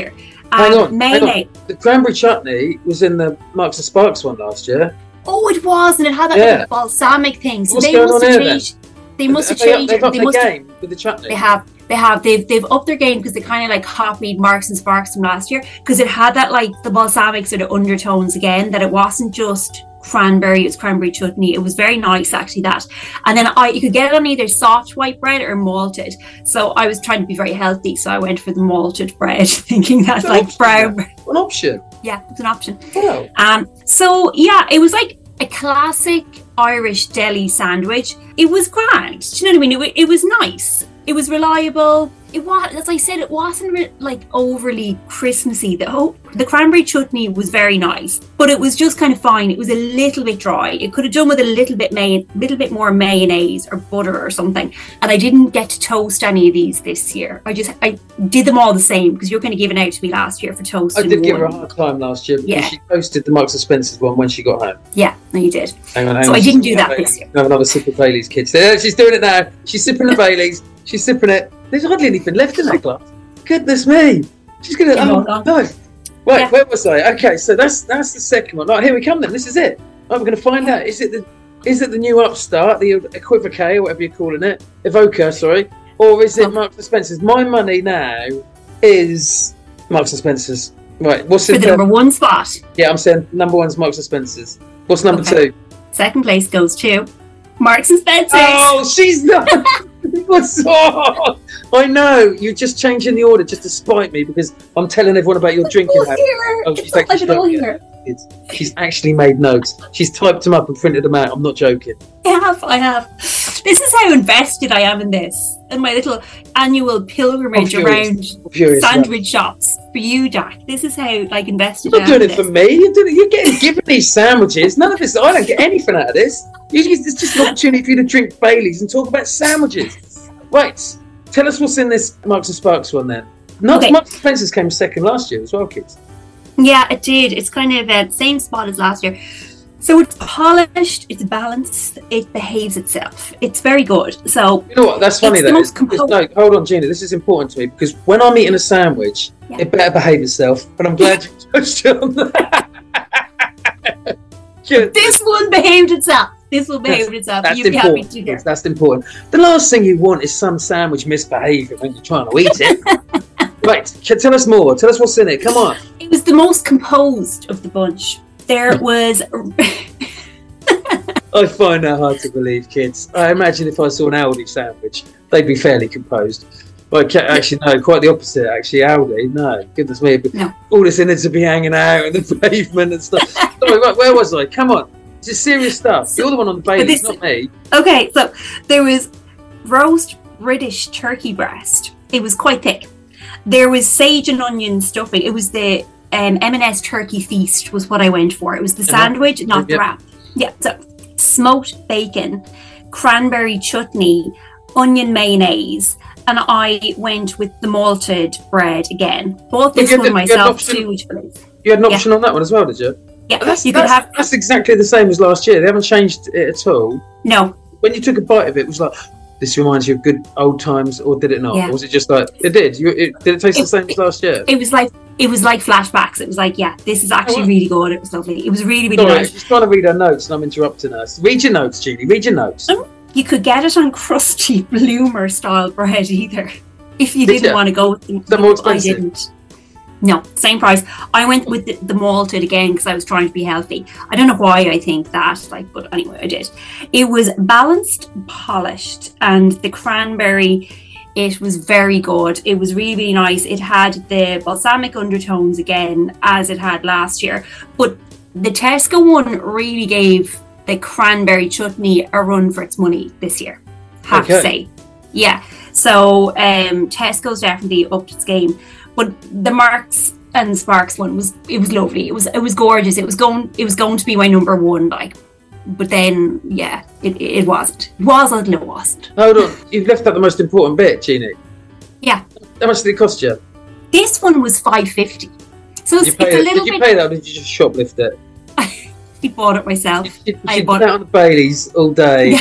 Hang on. Mayonnaise. The cranberry chutney was in the Marks and Sparks one last year. Oh, it was, and it had that little balsamic thing. So What's they going must on have here, changed. They must have changed. They've upped They their must have. game with the chutney. They have. They've upped their game because they kind of like copied Marks and Sparks from last year because it had that like the balsamic sort of undertones again. That it wasn't just cranberry; it was cranberry chutney. It was very nice actually. That, and then you could get it on either soft white bread or malted. So I was trying to be very healthy, so I went for the malted bread, thinking that's like brown bread. An option. Yeah, it's an option. Oh. So yeah, it was like a classic Irish deli sandwich. It was grand. Do you know what I mean? It was nice. It was reliable. It was, as I said, it wasn't like overly Christmassy. The cranberry chutney was very nice, but it was just kind of fine. It was a little bit dry. It could have done with a little bit more mayonnaise or butter or something. And I didn't get to toast any of these this year. I did them all the same because you were kind of giving out to me last year for toasting. I did give her a hard time last year because she toasted the Marks and Spencer's one when she got home. Yeah, no, you did. Hang on. So I didn't do that this year. Have another sip of Bailey's, kids. She's doing it now. She's sipping the Bailey's. She's sipping it. There's hardly anything left in that glass. Goodness me. She's going to... Oh, no. Right, where was I? Okay, so that's the second one. Right, here we come then. This is it. Right, we're going to find out. Is it the new upstart, the Equivoque, or whatever you're calling it? Evoca, sorry. Or is it Marks and Spencer's? My money now is Marks and Spencer's. Right, what's for the number one spot? Yeah, I'm saying number one's Marks and Spencer's. What's number two? Second place goes to Marks and Spencer's. Oh, she's not... What's on? I know you're just changing the order just to spite me because I'm telling everyone about your drinking habits. Oh, she's actually made notes. She's typed them up and printed them out. I'm not joking. I have. This is how invested I am in this, in my little annual pilgrimage around sandwich shops for you, Jack. This is how invested I am. You're doing it for me. You're getting given these sandwiches. None of this. I don't get anything out of this. It's just an opportunity for you to drink Baileys and talk about sandwiches. Right. Tell us what's in this Marks and Sparks one then. Marks and Spencer's came second last year as well, kids. Yeah, it did. It's kind of the same spot as last year. So it's polished, it's balanced, it behaves itself. It's very good. So you know what? That's funny though. No, hold on, Gina. This is important to me because when I'm eating a sandwich, it better behave itself. But I'm glad you touched on that. This one behaved itself. This will behave itself. You'd be happy to hear. That's important. The last thing you want is some sandwich misbehaving when you're trying to eat it. Right, tell us more. Tell us what's in it. Come on. It was the most composed of the bunch. There was... I find that hard to believe, kids. I imagine if I saw an Aldi sandwich, they'd be fairly composed. Well, actually, no, quite the opposite, actually. Aldi, no, goodness me. No. All this innards would be hanging out on the pavement and stuff. Sorry, right, where was I? Come on. This is serious stuff. You're the one on the Baileys, not me. Okay, so there was roast British turkey breast. It was quite thick. There was sage and onion stuffing. It was the M&S turkey feast was what I went for. It was the sandwich, not the wrap. Yeah, so smoked bacon, cranberry chutney, onion mayonnaise, and I went with the malted bread again. Bought this one myself too. You had an option on that one as well, did you? Yeah, that's exactly the same as last year. They haven't changed it at all. No. When you took a bite of it, it was like, this reminds you of good old times, or did it not? Yeah. Or was it just like, it did? Did it taste the same as last year? It was like flashbacks. It was like, yeah, this is actually really good. It was lovely. It was really, really nice. I'm just trying to read her notes and I'm interrupting her. Read your notes, Julie. Read your notes. You could get it on crusty bloomer style bread either. If you didn't want to go with them. They're more expensive. I didn't. No, same price. I went with the malted again because I was trying to be healthy. I don't know why I think that, but anyway, I did. It was balanced, polished, and the cranberry, it was very good. It was really, really nice. It had the balsamic undertones again, as it had last year. But the Tesco one really gave the cranberry chutney a run for its money this year, have to say. Yeah. So Tesco's definitely upped its game. But the Marks and Sparks one was lovely. It was gorgeous. It was going to be my number one, but then it wasn't. It was until it wasn't. Hold on, you've left out the most important bit, Jeannie. Yeah. How much did it cost you? This one was $5.50. So it's a little bit. Did you pay that, or did you just shoplift it? I bought it myself. She bought it on the Baileys all day.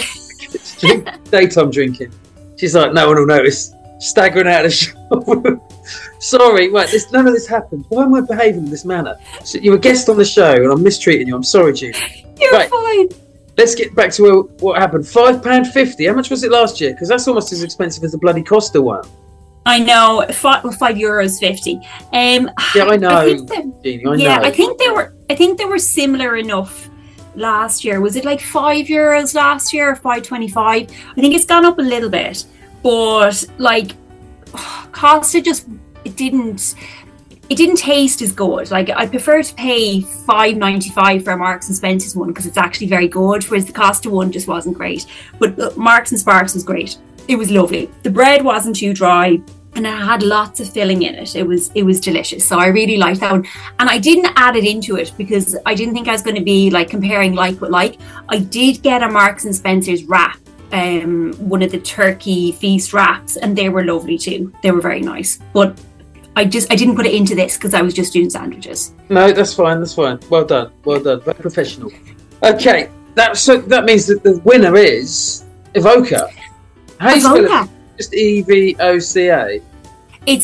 Daytime drinking. She's like, no one will notice. Staggering out of the shop. Sorry, right, none of this happened. Why am I behaving in this manner? So you're a guest on the show and I'm mistreating you. I'm sorry, Judy. You're fine. Let's get back to what happened. £5.50. How much was it last year? Because that's almost as expensive as the bloody Costa one. I know, €5.50. Yeah, I know, Jeannie, I know. I think they were similar enough last year. Was it like €5 last year or $5.25? I think it's gone up a little bit, but like Costa it didn't taste as good. Like I prefer to pay $5.95 for a Marks and Spencer's one because it's actually very good, whereas the Costa one just wasn't great. But Marks and Sparks was great. It was lovely. The bread wasn't too dry and it had lots of filling in it. It was delicious. So I really liked that one. And I didn't add it into it because I didn't think I was going to be like comparing like with like. I did get a Marks and Spencer's wrap, one of the turkey feast wraps, and they were lovely too. They were very nice. But I didn't put it into this because I was just doing sandwiches. No, that's fine. Well done. Very professional. Okay, that means that the winner is Evoca. How do you spell it? Just EVOCA? It's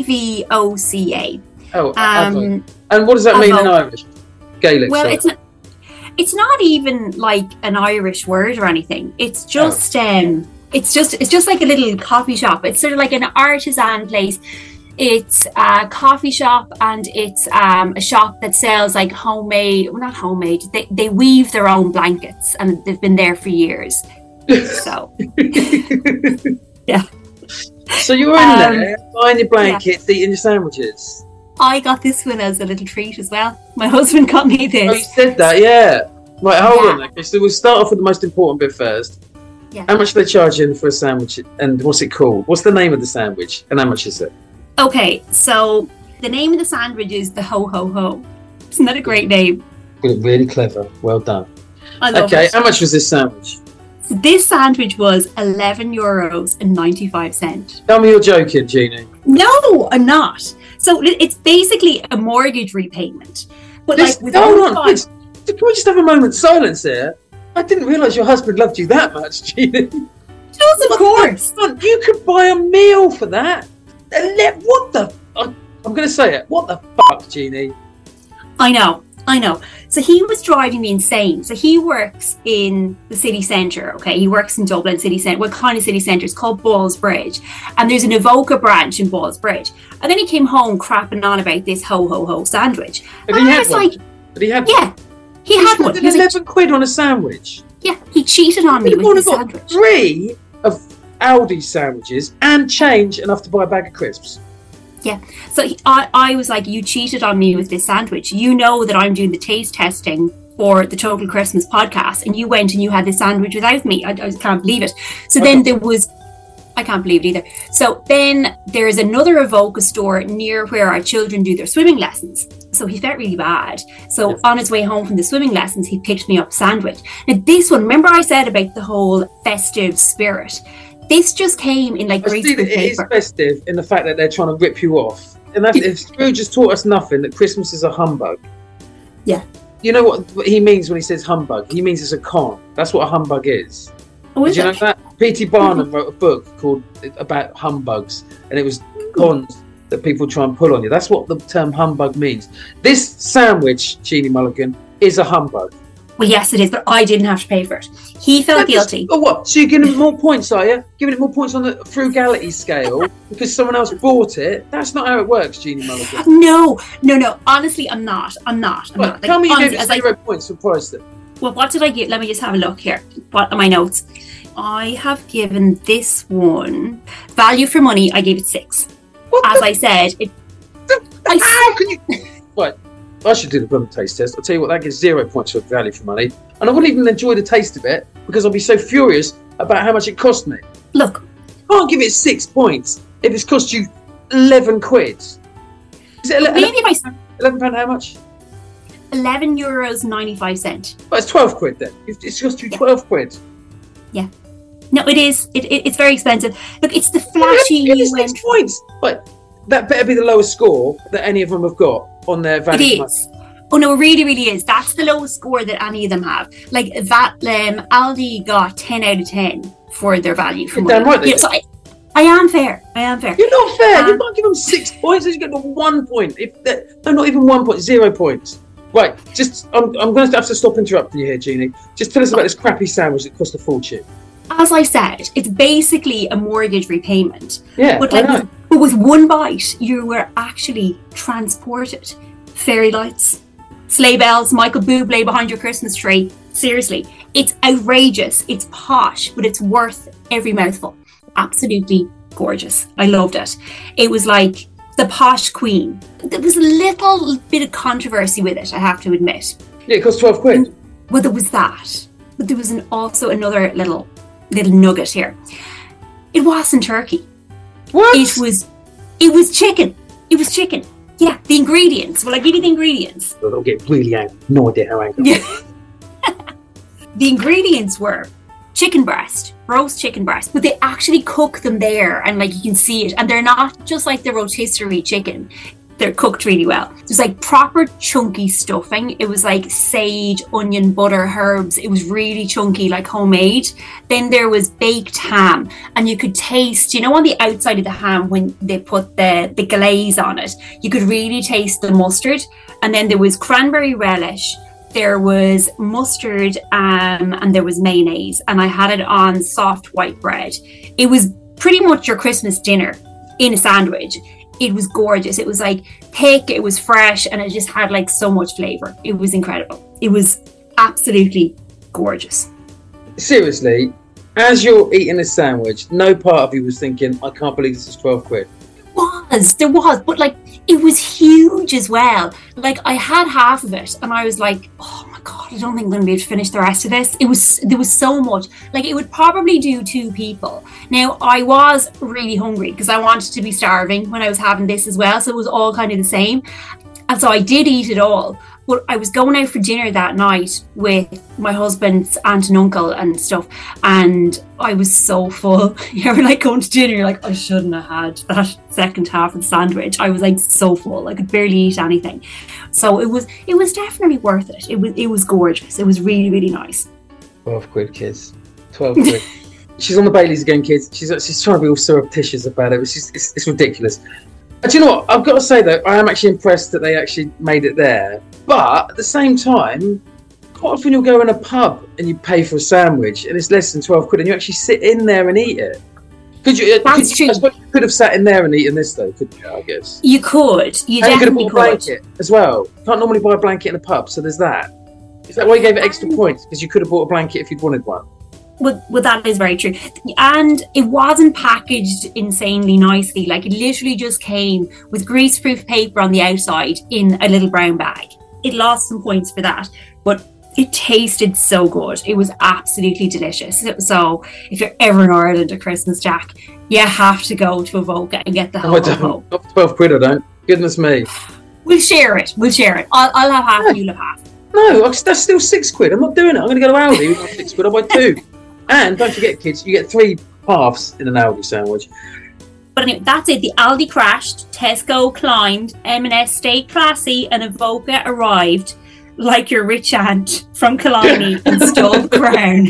AVOCA. Oh, and what does that mean in Irish? Gaelic. Well, it's not even like an Irish word or anything. It's just it's just like a little coffee shop. It's sort of like an artisan place. It's a coffee shop and it's a shop that sells like not homemade. They weave their own blankets and they've been there for years. So yeah. So you were in there buying your blankets, eating your sandwiches. I got this one as a little treat as well. My husband got me this. Oh, you said that, yeah. Right, hold on. Okay, so we'll start off with the most important bit first. Yeah. How much are they charging for a sandwich and what's it called? What's the name of the sandwich and how much is it? Okay, so the name of the sandwich is the Ho Ho Ho. Isn't that a great name? Really clever. Well done. I love it. How much was this sandwich? So this sandwich was €11.95. Tell me you're joking, Jeannie. No, I'm not. So it's basically a mortgage repayment. But Can we just have a moment's silence here? I didn't realise your husband loved you that much, Jeannie. Yes, of course. You could buy a meal for that. What the? I'm going to say it. What the fuck, Jeannie? I know. So he was driving me insane. So he works in the city centre, okay? He works in Dublin city centre. What kind of city centre? It's called Ballsbridge. And there's an Evoca branch in Ballsbridge. And then he came home crapping on about this Ho Ho Ho sandwich. But he had one. Yeah, he had one. He spent £11 on a sandwich. Yeah, he cheated on me with the sandwich. 3 of Aldi sandwiches and change enough to buy a bag of crisps. Yeah, so I was like, you cheated on me with this sandwich. You know that I'm doing the taste testing for the Total Christmas podcast, and you went and you had this sandwich without me. I can't believe it. So then I can't believe it either. So then there's another Evoca store near where our children do their swimming lessons. So he felt really bad. So on his way home from the swimming lessons, he picked me up a sandwich. Now this one, remember I said about the whole festive spirit? This just came in like great paper. It is festive in the fact that they're trying to rip you off. And that's, if Scrooge has taught us nothing, that Christmas is a humbug. Yeah. You know what he means when he says humbug? He means it's a con. That's what a humbug is. Oh, Did you know that? P.T. Barnum wrote a book about humbugs, and it was cons that people try and pull on you. That's what the term humbug means. This sandwich, Jeannie Mulligan, is a humbug. Well, yes, it is, but I didn't have to pay for it. He felt guilty. Oh, what? So you're giving it more points, are you? Giving it more points on the frugality scale because someone else bought it? That's not how it works, Jeannie Mulligan. No. Honestly, I'm not. Well, tell me you gave it 0 points for price then. Well, what did I give? Let me just have a look here. What are my notes? I have given this one value for money. I gave it 6. As I said, how can you? Right. I should do the bloody taste test. I'll tell you what, that gives 0 points for value for money. And I wouldn't even enjoy the taste of it because I'll be so furious about how much it cost me. Look. I can't give it 6 points if it's cost you 11 quid. Is it £11 how much? €11.95. Well, it's 12 quid then. It's cost you 12 quid. Yeah. No, it is. It's very expensive. Look, it's the flashy new 6 points. But that better be the lowest score that any of them have got on their value. It is. Oh no, it really, really is. That's the lowest score that any of them have. Like that, Aldi got 10 out of 10 for their value for money. Damn right they so I am fair. You're not fair. You can't give them 6 points. You get 1 point. No, not even 1 point. 0 points. Right. I'm going to have to stop interrupting you here, Jeannie. Just tell us about this crappy sandwich that cost a fortune. As I said, it's basically a mortgage repayment. Yeah, but I know. but with one bite, you were actually transported. Fairy lights, sleigh bells, Michael Bublé behind your Christmas tree. Seriously, it's outrageous. It's posh, but it's worth every mouthful. Absolutely gorgeous. I loved it. It was like the posh queen. There was a little bit of controversy with it, I have to admit. Yeah, it cost 12 quid. Well, there was that. But there was also another little nugget here. It wasn't turkey. What? It was chicken. It was chicken. Yeah, the ingredients. Well, I give you the ingredients. Well, they'll get really angry. No idea how angry. Yeah. The ingredients were chicken breast, roast chicken breast, but they actually cook them there, and like you can see it, and they're not just like the rotisserie chicken. They're cooked really well. There's like proper chunky stuffing. It was like sage, onion, butter, herbs. It was really chunky, like homemade. Then there was baked ham, and you could taste, on the outside of the ham when they put the glaze on it, you could really taste the mustard. And then there was cranberry relish. There was mustard and there was mayonnaise, and I had it on soft white bread. It was pretty much your Christmas dinner in a sandwich. It was gorgeous. It was like thick, it was fresh, and it just had like so much flavour. It was incredible. It was absolutely gorgeous. Seriously, as you're eating this sandwich, no part of you was thinking, I can't believe this is 12 quid. There was, but like it was huge as well. Like I had half of it and I was like, oh my God, I don't think I'm going to be able to finish the rest of this. There was so much. Like it would probably do 2 people. Now I was really hungry because I wanted to be starving when I was having this as well. So it was all kind of the same. And so I did eat it all. But I was going out for dinner that night with my husband's aunt and uncle and stuff, and I was so full. You ever like going to dinner, you're like, I shouldn't have had that second half of the sandwich. I was like so full, I could barely eat anything. So it was definitely worth it. It was gorgeous. It was really, really nice. 12 quid, kids. 12 quid. She's on the Baileys again, kids. She's trying to be all surreptitious about it. It's ridiculous. Do you know what? I've got to say though, I am actually impressed that they actually made it there. But at the same time, quite often you'll go in a pub and you pay for a sandwich and it's less than 12 quid and you actually sit in there and eat it. Could you? That's true. I suppose you could have sat in there and eaten this though, couldn't you? I guess. You could. You and definitely you could have bought a blanket as well. You can't normally buy a blanket in a pub, so there's that. Is that why you gave it extra points? Because you could have bought a blanket if you'd wanted one. Well, that is very true. And it wasn't packaged insanely nicely. Like it literally just came with greaseproof paper on the outside in a little brown bag. It lost some points for that, but it tasted so good. It was absolutely delicious. So if you're ever in Ireland at Christmas, Jack, you have to go to Avoca and get the whole ho. Not 12 quid, I don't. Goodness me. We'll share it. I'll have half, you'll have half. No, that's still 6 quid. I'm not doing it. I'm going to go to Aldi with my 6 quid. I'll buy 2. And don't forget, kids, you get 3 halves in an Aldi sandwich. But anyway, that's it. The Aldi crashed, Tesco climbed, M&S stayed classy, and Avoca arrived like your rich aunt from Killiney and stole the crown.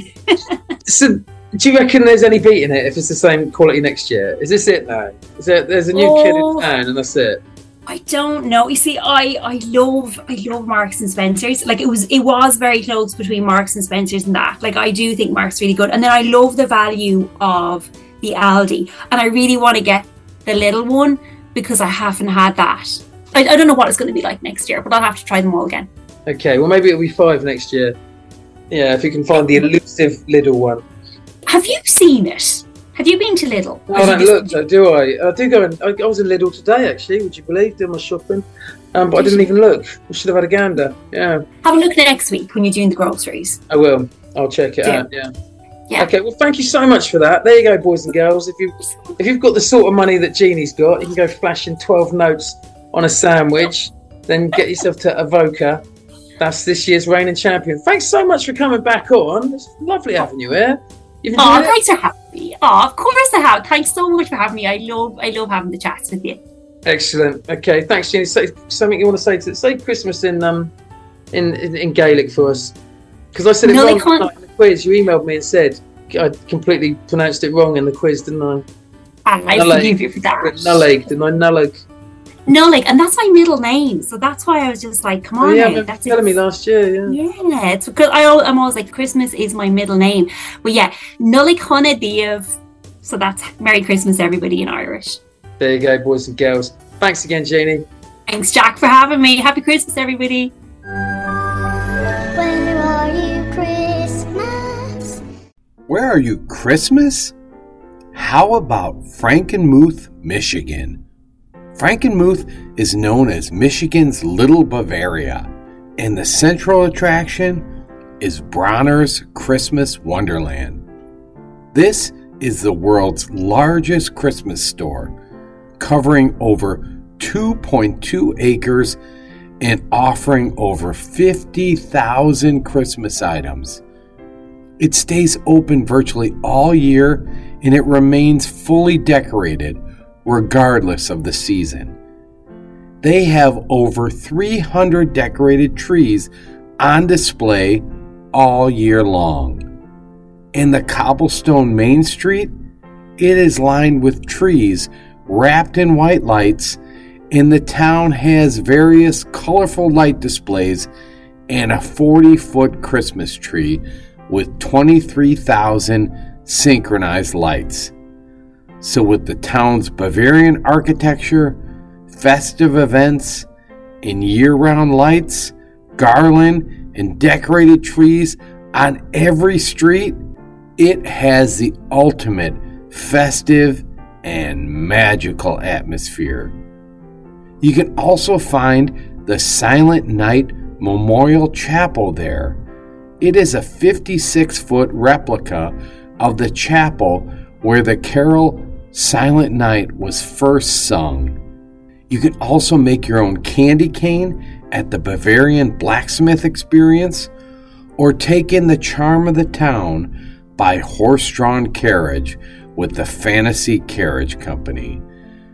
So, do you reckon there's any beating it if it's the same quality next year? Is this it now? There's a new kid in town and that's it? I don't know. You see, I love Marks and Spencer's. Like it was very close between Marks and Spencer's and that. Like I do think Marks really good. And then I love the value of the Aldi. And I really want to get the little one because I haven't had that. I don't know what it's going to be like next year, but I'll have to try them all again. Okay, well maybe it'll be 5 next year. Yeah, if you can find the elusive Lidl one. Have you seen it? Have you been to Lidl? I don't look though, do I? I do go in. I was in Lidl today actually, would you believe, doing my shopping. But I didn't even look. I should have had a gander. Yeah. Have a look next week when you're doing the groceries. I will. I'll check it out, yeah. Okay, well thank you so much for that. There you go, boys and girls. If you've got the sort of money that Jeannie's got, you can go flashing 12 notes on a sandwich, then get yourself to Avoca. That's this year's reigning champion. Thanks so much for coming back on. It's lovely having you here. Thanks for having me. Of course I have. Thanks so much for having me. I love having the chats with you. Excellent. Okay, thanks, Jeannie. Say something you want to say Christmas in Gaelic for us, because I said it wrong in the quiz. You emailed me and said I completely pronounced it wrong in the quiz, didn't I? I forgive you for that. Nullig, didn't I? Nullig. Nullig, and that's my middle name, so that's why I was just like, come on, you were telling me last year, yeah, it's because I'm always like, Christmas is my middle name, but yeah, Nullig Chona Díobh, so that's Merry Christmas, everybody in Irish. There you go, boys and girls. Thanks again, Jeannie. Thanks, Jack, for having me. Happy Christmas, everybody. Where are you, Christmas? Where are you, Christmas? How about Frankenmuth, Michigan? Frankenmuth is known as Michigan's Little Bavaria, and the central attraction is Bronner's Christmas Wonderland. This is the world's largest Christmas store, covering over 2.2 acres and offering over 50,000 Christmas items. It stays open virtually all year, and it remains fully decorated regardless of the season. They have over 300 decorated trees on display all year long. In the cobblestone Main Street, it is lined with trees wrapped in white lights, and the town has various colorful light displays and a 40-foot Christmas tree with 23,000 synchronized lights. So with the town's Bavarian architecture, festive events, and year-round lights, garland, and decorated trees on every street, it has the ultimate festive and magical atmosphere. You can also find the Silent Night Memorial Chapel there. It is a 56-foot replica of the chapel where the carol Silent Night was first sung. You can also make your own candy cane at the Bavarian Blacksmith Experience, or take in the charm of the town by horse-drawn carriage with the Fantasy Carriage Company.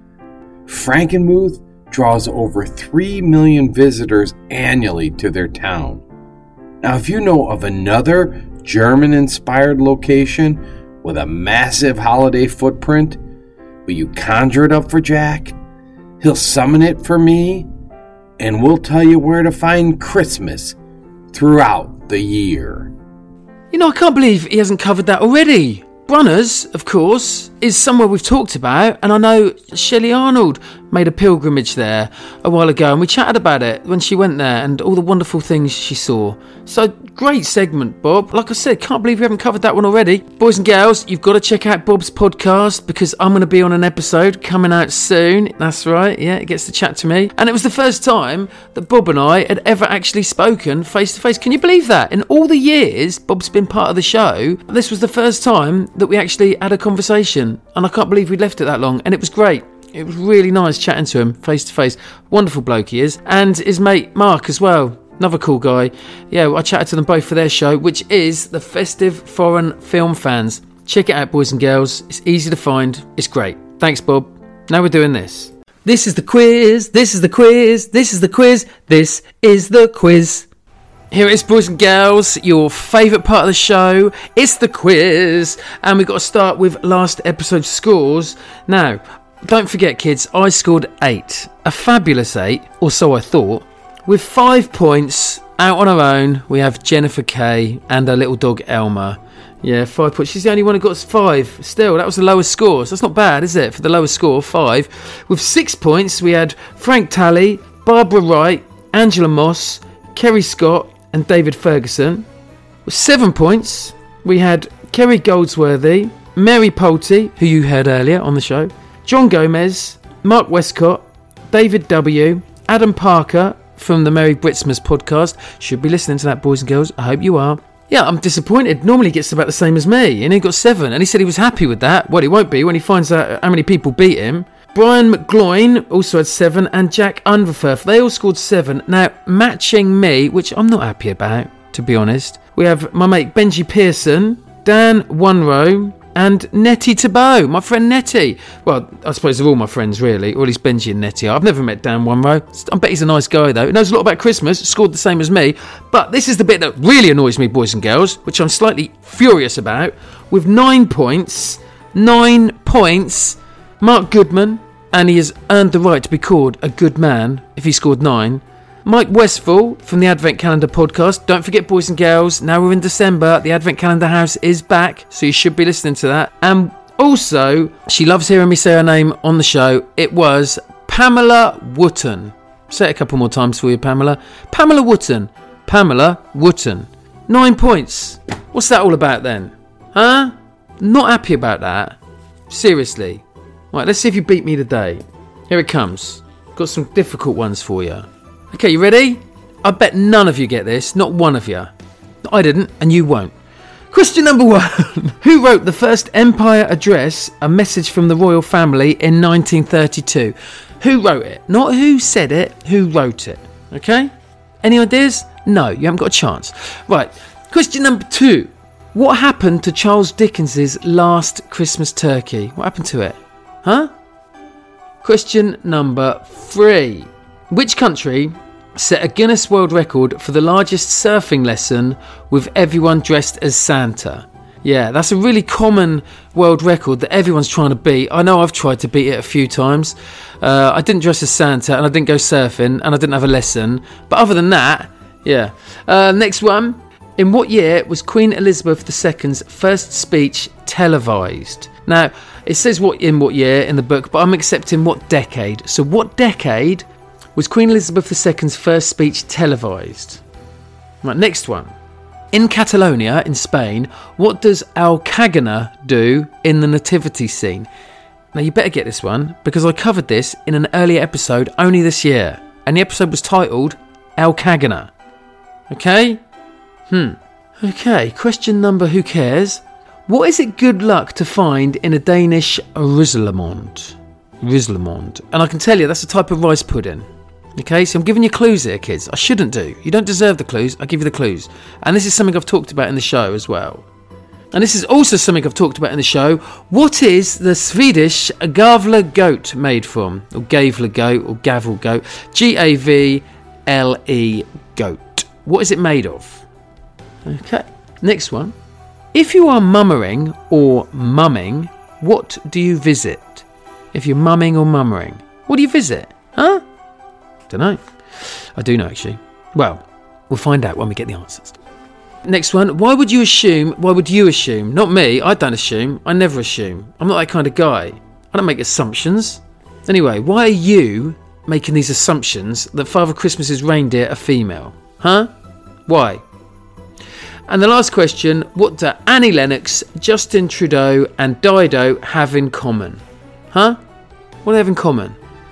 Frankenmuth draws over 3 million visitors annually to their town. Now, if you know of another German-inspired location with a massive holiday footprint, will you conjure it up for Jack? He'll summon it for me, and we'll tell you where to find Christmas throughout the year. You know, I can't believe he hasn't covered that already. Bronner's, of course, is somewhere we've talked about, and I know Shelley Arnold made a pilgrimage there a while ago, and we chatted about it when she went there and all the wonderful things she saw. So, great segment, Bob. Like I said, can't believe we haven't covered that one already. Boys and girls, you've got to check out Bob's podcast, because I'm going to be on an episode coming out soon. That's right, yeah, it gets to chat to me. And it was the first time that Bob and I had ever actually spoken face to face. Can you believe that? In all the years Bob's been part of the show, this was the first time that we actually had a conversation, and I can't believe we'd left it that long, and it was great. It was really nice chatting to him face to face. Wonderful bloke he is, and his mate Mark as well, another cool guy. Yeah, I chatted to them both for their show, which is the Festive Foreign Film Fans. Check it out, boys and girls. It's easy to find. It's great. Thanks, Bob. Now we're doing this. This is the quiz. This is the quiz. This is the quiz. This is the quiz. Here it is, boys and girls, your favourite part of the show. It's the quiz, and we've got to start with last episode's scores. Now, don't forget, kids, I scored 8, a fabulous 8, or so I thought. With 5 points out on her own, we have Jennifer Kay and her little dog Elmer. Yeah, 5 points. She's the only one who got 5. Still, that was the lowest score, so that's not bad, is it? For the lowest score, 5. With 6 points, we had Frank Talley, Barbara Wright, Angela Moss, Kerry Scott, and David Ferguson. With 7 points, we had Kerry Goldsworthy, Mary Pulte, who you heard earlier on the show, John Gomez, Mark Westcott, David W, Adam Parker from the Merry Britsmas podcast. Should be listening to that, boys and girls. I hope you are. Yeah, I'm disappointed. Normally he gets about the same as me, and he got 7, and he said he was happy with that. Well, he won't be when he finds out how many people beat him. Brian McGloin also had 7, and Jack Unverferth, they all scored 7. Now, matching me, which I'm not happy about, to be honest, we have my mate Benji Pearson, Dan Wunrow, and Nettie Tabot, my friend Nettie. Well, I suppose they're all my friends, really, or at least Benji and Nettie. I've never met Dan Wunrow. I bet he's a nice guy, though. He knows a lot about Christmas, scored the same as me. But this is the bit that really annoys me, boys and girls, which I'm slightly furious about. With 9 points, Mark Goodman, and he has earned the right to be called a good man if he scored 9. Mike Westfall from the Advent Calendar podcast. Don't forget, boys and girls, now we're in December, the Advent Calendar House is back, so you should be listening to that. And also, she loves hearing me say her name on the show. It was Pamela Wooten. Say it a couple more times for you, Pamela. Pamela Wooten. Pamela Wooten. 9 points. What's that all about then? Huh? Not happy about that. Seriously. Right, let's see if you beat me today. Here it comes. Got some difficult ones for you. Okay, you ready? I bet none of you get this. Not one of you. I didn't, and you won't. Question number 1. Who wrote the first Empire Address, a message from the royal family, in 1932? Who wrote it? Not who said it, who wrote it. Okay? Any ideas? No, you haven't got a chance. Right, question number 2. What happened to Charles Dickens's Last Christmas Turkey? What happened to it? Huh? Question number 3. Which country set a Guinness World Record for the largest surfing lesson with everyone dressed as Santa? Yeah, that's a really common world record that everyone's trying to beat. I know I've tried to beat it a few times. I didn't dress as Santa, and I didn't go surfing, and I didn't have a lesson. But other than that, yeah. Next one. In what year was Queen Elizabeth II's first speech televised? Now, it says in what year in the book, but I'm accepting what decade. So what decade was Queen Elizabeth II's first speech televised? Right, next one. In Catalonia, in Spain, what does Alcagana do in the nativity scene? Now, you better get this one, because I covered this in an earlier episode only this year. And the episode was titled Alcagana. Okay? Okay, question number who cares? What is it good luck to find in a Danish rislemond? Rislemond. And I can tell you, that's a type of rice pudding. Okay, so I'm giving you clues here, kids. I shouldn't do. You don't deserve the clues. I give you the clues. And this is something I've talked about in the show as well. And this is also something I've talked about in the show. What is the Swedish Gavle goat made from? Or Gavle goat, or Gavel goat. Gavle goat. What is it made of? Okay, next one. If you are mummering or mumming, what do you visit? If you're mumming or mummering, what do you visit? Huh? Don't know. I do know, actually. Well, we'll find out when we get the answers. Next one. Why would you assume? Not me. I don't assume. I never assume. I'm not that kind of guy. I don't make assumptions. Anyway, why are you making these assumptions that Father Christmas's reindeer are female? Huh? Why? And the last question. What do Annie Lennox, Justin Trudeau and Dido have in common? Huh? What do they have in common?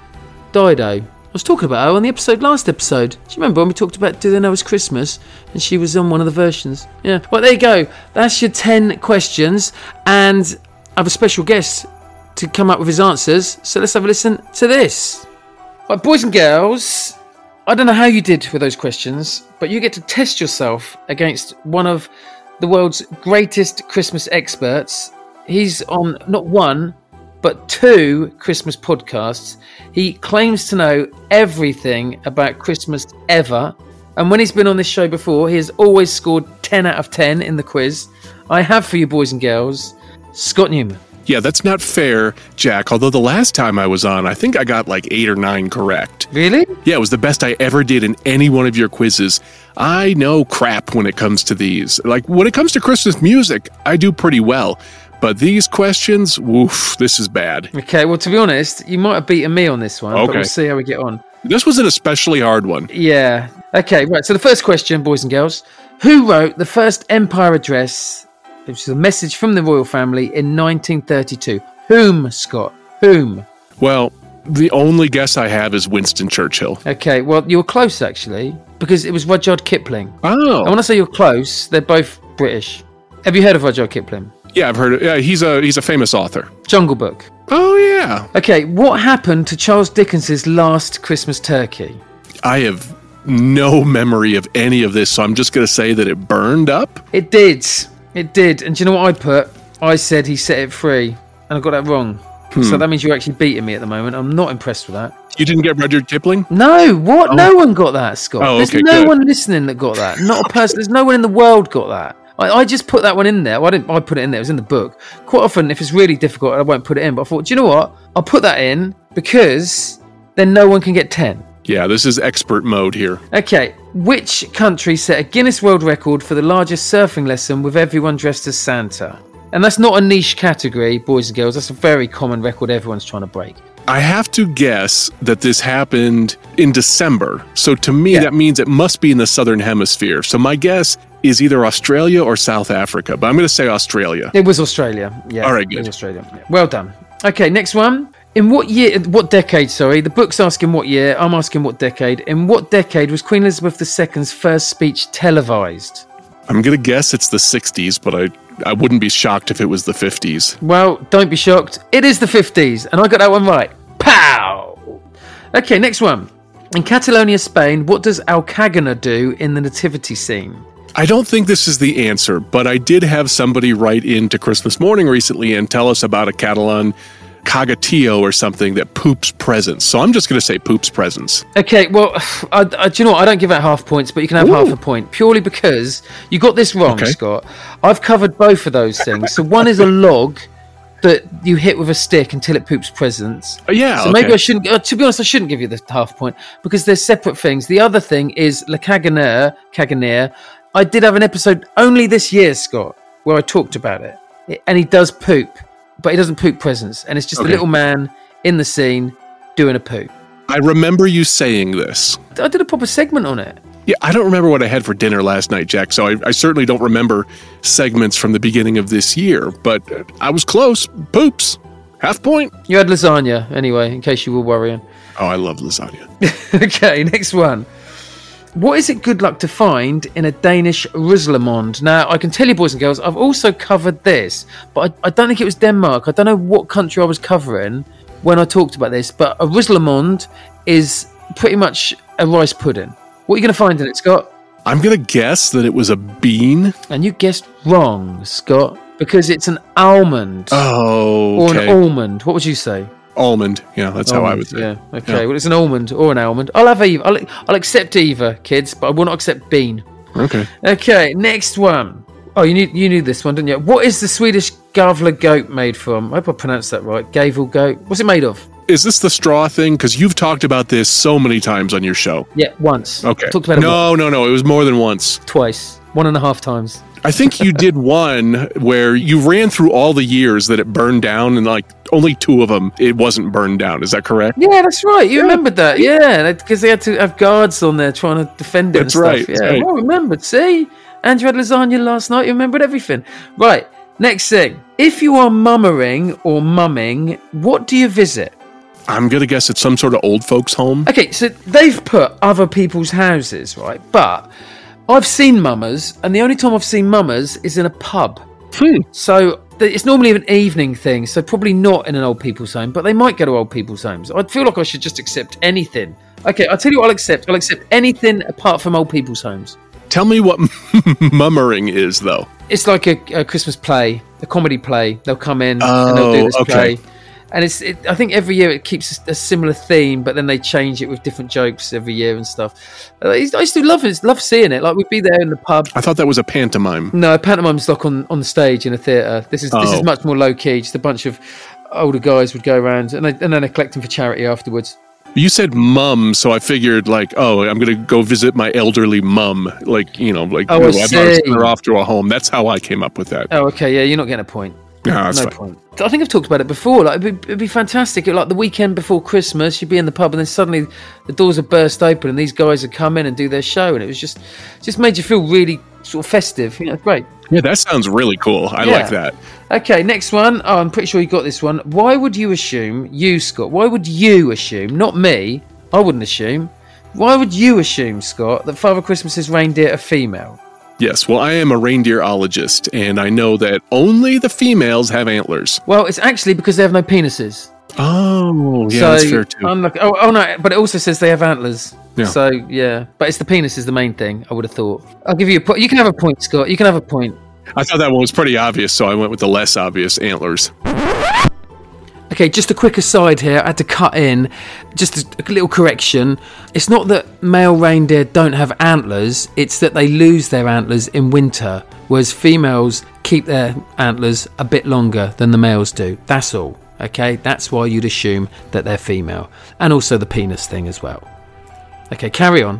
Dido. I was talking about her on the last episode. Do you remember when we talked about Do They Know It's Christmas? And she was on one of the versions. Yeah. Well, there you go. That's your 10 questions. And I have a special guest to come up with his answers. So let's have a listen to this. Right, boys and girls, I don't know how you did with those questions, but you get to test yourself against one of the world's greatest Christmas experts. He's on not one, but 2 Christmas podcasts. He claims to know everything about Christmas ever. And when he's been on this show before, he has always scored 10 out of 10 in the quiz. I have for you, boys and girls, Scott Newman. Yeah, that's not fair, Jack. Although the last time I was on, I think I got like 8 or 9 correct. Really? Yeah, it was the best I ever did in any one of your quizzes. I know crap when it comes to these. Like, when it comes to Christmas music, I do pretty well. But these questions, woof, this is bad. Okay, well, to be honest, you might have beaten me on this one, okay. But we'll see how we get on. This was an especially hard one. Yeah. Okay, right, so the first question, boys and girls. Who wrote the first Empire Address, which is a message from the royal family, in 1932? Whom, Scott? Whom? Well, the only guess I have is Winston Churchill. Okay, well, you're close, actually, because it was Rudyard Kipling. Oh. And when I say you're close, they're both British. Have you heard of Rudyard Kipling? Yeah, I've heard it. Yeah, he's a famous author. Jungle Book. Oh, yeah. Okay, what happened to Charles Dickens's Last Christmas Turkey? I have no memory of any of this, so I'm just going to say that it burned up. It did. It did. And do you know what I put? I said he set it free, and I got that wrong. So that means you're actually beating me at the moment. I'm not impressed with that. You didn't get Rudyard Kipling? No, what? Oh. No one got that, Scott. Oh, There's okay, no good. one listening that got that. Not a person. There's no one in the world got that. I just put that one in there. Well, I put it in there. It was in the book. Quite often, if it's really difficult, I won't put it in. But I thought, do you know what? I'll put that in because then no one can get 10. Yeah, this is expert mode here. Okay, which country set a Guinness World Record for the largest surfing lesson with everyone dressed as Santa? And that's not a niche category, boys and girls. That's a very common record everyone's trying to break. I have to guess that this happened in December. So to me, that means it must be in the Southern Hemisphere. So my guess is either Australia or South Africa. But I'm going to say Australia. It was Australia. Yeah. All right, good. It was Australia. Yeah. Well done. Okay, next one. In what decade, the book's asking what year, I'm asking what decade. In what decade was Queen Elizabeth II's first speech televised? I'm going to guess it's the 60s, but I wouldn't be shocked if it was the 50s. Well, don't be shocked. It is the 50s, and I got that one right. Pow! Okay, next one. In Catalonia, Spain, what does Alcagana do in the nativity scene? I don't think this is the answer, but I did have somebody write into Christmas Morning recently and tell us about a Catalan cagatillo or something that poops presents. So I'm just going to say poops presents. Okay, well, do you know what? I don't give out half points, but you can have half a point purely because you got this wrong, Scott. I've covered both of those things. So one is a log that you hit with a stick until it poops presents. So maybe I shouldn't. To be honest, I shouldn't give you the half point because they're separate things. The other thing is Le Caganer. I did have an episode only this year, Scott, where I talked about it, and he does poop. But he doesn't poop presents, and it's just a little man in the scene doing a poo. I remember you saying this. I did a proper segment on it. Yeah, I don't remember what I had for dinner last night, Jack, so I certainly don't remember segments from the beginning of this year, but I was close. Poops. Half point. You had lasagna, anyway, in case you were worrying. Oh, I love lasagna. Okay, next one. What is it good luck to find in a Danish Ruslemond? Now, I can tell you, boys and girls, I've also covered this, but I don't think it was Denmark. I don't know what country I was covering when I talked about this, but a Ruslemond is pretty much a rice pudding. What are you going to find in it, Scott? I'm going to guess that it was a bean. And you guessed wrong, Scott, because it's an almond. Oh, okay. Or an almond. What would you say? Almond. Yeah, that's how I would say. Yeah, okay. Yeah. Well, it's an almond or an almond. I'll have either. I'll accept either, kids, but I will not accept bean. Okay. Okay, next one. Oh, you knew this one, didn't you? What is the Swedish Gavle goat made from? I hope I pronounced that right. Gavle goat. What's it made of? Is this the straw thing? Because you've talked about this so many times on your show. Yeah, once. Okay. Talked about it No. It was more than once. Twice. 1.5 times. I think you did one where you ran through all the years that it burned down, and like only 2 of them it wasn't burned down. Is that correct? Yeah, that's right. You remembered that? Yeah, because they had to have guards on there trying to defend it. That's and right. Stuff. Yeah, right. Well remembered. See, and you had lasagna last night. You remembered everything. Right. Next thing. If you are mummering or mumming, what do you visit? I'm gonna guess it's some sort of old folks' home. Okay, so they've put other people's houses, right? But I've seen mummers, and the only time I've seen mummers is in a pub. So it's normally an evening thing, so probably not in an old people's home, but they might go to old people's homes. I feel like I should just accept anything. Okay, I'll tell you what I'll accept. I'll accept anything apart from old people's homes. Tell me what mummering is, though. It's like a Christmas play, a comedy play. They'll come in and they'll do this play. And I think every year it keeps a similar theme, but then they change it with different jokes every year and stuff. I used to love seeing it. Like we'd be there in the pub. I thought that was a pantomime. No, a pantomime's like on the stage in a theatre. This is much more low key. Just a bunch of older guys would go around and then they're collecting for charity afterwards. You said mum, so I figured like, oh, I'm going to go visit my elderly mum. Like, I've sent her off to a home. That's how I came up with that. Oh, okay. Yeah, you're not getting a point. No point. I think I've talked about it before. Like it'd be fantastic. Like the weekend before Christmas, you'd be in the pub, and then suddenly the doors would burst open, and these guys would come in and do their show, and it was just made you feel really sort of festive. Great. Yeah, that sounds really cool. I like that. Okay, next one. Oh, I'm pretty sure you got this one. Why would you assume, Scott? Why would you assume, not me? I wouldn't assume. Why would you assume, Scott, that Father Christmas's reindeer are female? Yes, well, I am a reindeerologist, and I know that only the females have antlers. Well, it's actually because they have no penises. Oh, yeah, that's fair too. Oh, no, but it also says they have antlers. Yeah. So, yeah. But it's the penis is the main thing, I would have thought. I'll give you a point. You can have a point, Scott. You can have a point. I thought that one was pretty obvious, so I went with the less obvious antlers. Okay, just a quick aside here. I had to cut in just a little correction. It's not that male reindeer don't have antlers, it's that they lose their antlers in winter, whereas females keep their antlers a bit longer than the males do. That's all. Okay, that's why you'd assume that they're female. And also the penis thing as well. Okay, carry on.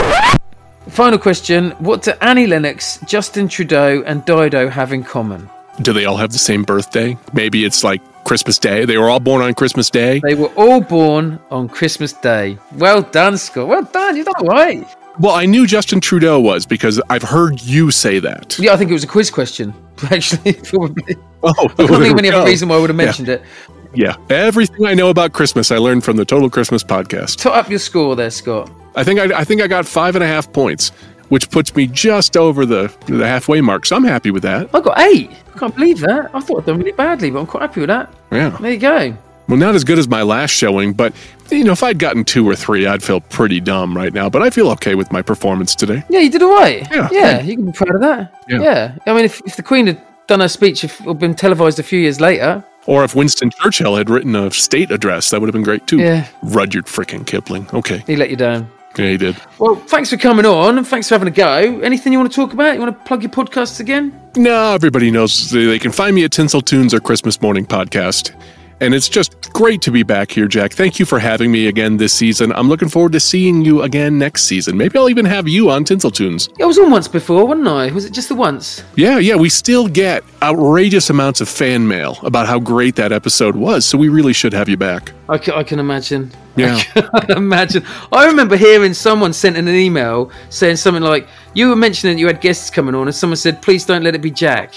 Final question. What do Annie Lennox, Justin Trudeau and Dido have in common? Do they all have the same birthday? Maybe it's like Christmas Day. They were all born on Christmas Day. They were all born on Christmas Day. Well done, Scott. Well done. You've done all right. Well, I knew Justin Trudeau was because I've heard you say that. Yeah, I think it was a quiz question, actually, probably. Oh, I can't think of any other reason why I would have mentioned it. Yeah, everything I know about Christmas I learned from the Total Christmas podcast. Top up your score there, Scott. I think I got 5.5 points, which puts me just over the halfway mark, so I'm happy with that. I got 8. I can't believe that. I thought I'd done really badly, but I'm quite happy with that. Yeah. There you go. Well, not as good as my last showing, but, if I'd gotten 2 or 3, I'd feel pretty dumb right now, but I feel okay with my performance today. Yeah, you did all right. Yeah. You can be proud of that. Yeah. I mean, if the Queen had done her speech or been televised a few years later... Or if Winston Churchill had written a state address, that would have been great too. Yeah. Rudyard frickin' Kipling. Okay. He let you down. Yeah, he did. Well, thanks for coming on and thanks for having a go. Anything you want to talk about? You want to plug your podcasts again? No, everybody knows they can find me at Tinsel Tunes or Christmas Morning Podcast. And it's just great to be back here, Jack. Thank you for having me again this season. I'm looking forward to seeing you again next season. Maybe I'll even have you on Tinsel Tunes. I was on once before, wasn't I? Was it just the once? Yeah. We still get outrageous amounts of fan mail about how great that episode was, so we really should have you back. I can imagine. Yeah. I can imagine. I remember hearing someone sent in an email saying something like, you were mentioning you had guests coming on, and someone said, please don't let it be Jack.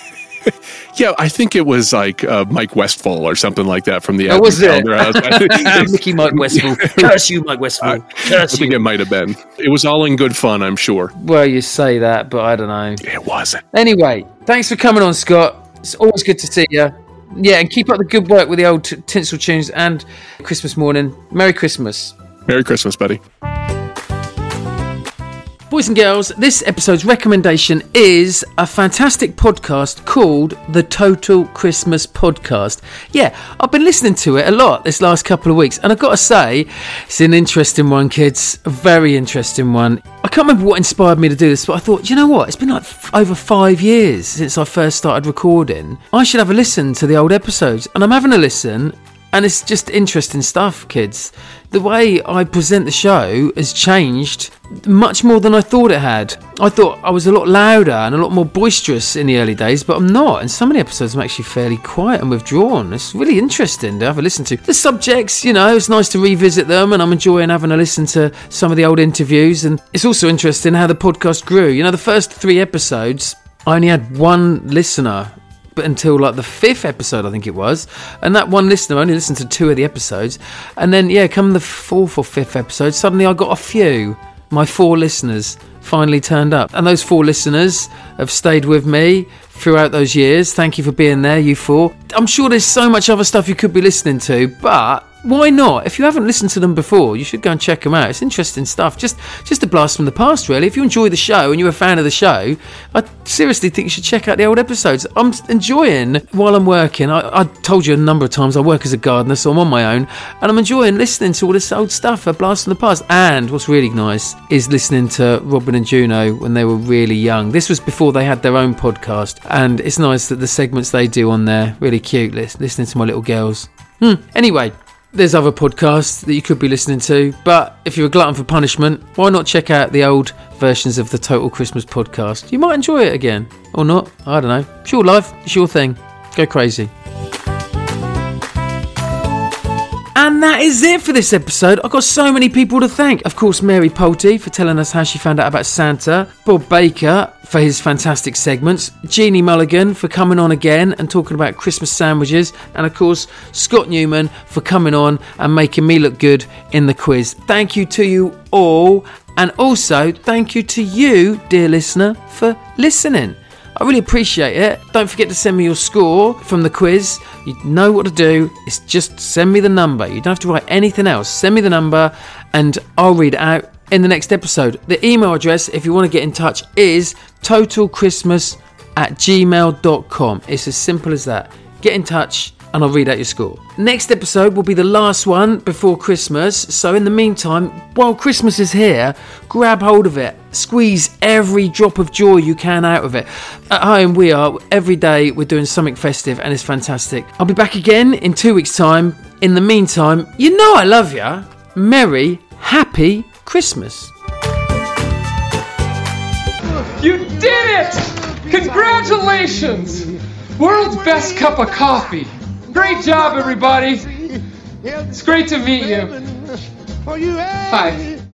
Yeah, I think it was like Mike Westfall or something like that from the. Oh, was it? Mickey Mike Westfall. Curse you, Mike Westfall. I think it might have been. It was all in good fun, I'm sure. Well, you say that, but I don't know. It wasn't. Anyway, thanks for coming on, Scott. It's always good to see you. Yeah, and keep up the good work with the old Tinsel Tunes and Christmas morning. Merry Christmas. Merry Christmas, buddy. Boys and girls, this episode's recommendation is a fantastic podcast called The Total Christmas Podcast. Yeah, I've been listening to it a lot this last couple of weeks, and I've got to say, it's an interesting one, kids. A very interesting one. I can't remember what inspired me to do this, but I thought, you know what? It's been like over 5 years since I first started recording. I should have a listen to the old episodes, and I'm having a listen. And it's just interesting stuff, kids. The way I present the show has changed much more than I thought it had. I thought I was a lot louder and a lot more boisterous in the early days, but I'm not. And some of the episodes I'm actually fairly quiet and withdrawn. It's really interesting to have a listen to. The subjects, it's nice to revisit them, and I'm enjoying having a listen to some of the old interviews. And it's also interesting how the podcast grew. The first 3 episodes, I only had one listener, but until like the 5th episode, I think it was, and that one listener only listened to 2 of the episodes, and then come the 4th or 5th episode, suddenly I got a few. My 4 listeners finally turned up, and those 4 listeners have stayed with me throughout those years. Thank you for being there, you 4. I'm sure there's so much other stuff you could be listening to, but why not? If you haven't listened to them before, you should go and check them out. It's interesting stuff. Just a blast from the past, really. If you enjoy the show and you're a fan of the show, I seriously think you should check out the old episodes. I'm enjoying while I'm working. I told you a number of times I work as a gardener, so I'm on my own, and I'm enjoying listening to all this old stuff, a blast from the past. And what's really nice is listening to Robin and Juno when they were really young. This was before they had their own podcast, and it's nice that the segments they do on there, really cute, listening to my little girls. Anyway, there's other podcasts that you could be listening to, but if you're a glutton for punishment, why not check out the old versions of the Total Christmas Podcast? You might enjoy it again, or not, I don't know. It's your life, it's your thing. Go crazy. And that is it for this episode. I've got so many people to thank. Of course, Mary Pulte for telling us how she found out about Santa, Bob Baker for his fantastic segments, Jeannie Mulligan for coming on again and talking about Christmas sandwiches, and of course, Scott Newman for coming on and making me look good in the quiz. Thank you to you all, and also thank you to you, dear listener, for listening. I really appreciate it. Don't forget to send me your score from the quiz. You know what to do. It's just send me the number. You don't have to write anything else. Send me the number and I'll read it out in the next episode. The email address, if you want to get in touch, is totalchristmas@gmail.com. It's as simple as that. Get in touch and I'll read out your score. Next episode will be the last one before Christmas, so in the meantime, while Christmas is here, grab hold of it. Squeeze every drop of joy you can out of it. At home, we are, every day, we're doing something festive, and it's fantastic. I'll be back again in 2 weeks' time. In the meantime, you know I love ya. Merry, happy Christmas. You did it! Congratulations! World's best cup of coffee. Great job, everybody. It's great to meet you. Hi.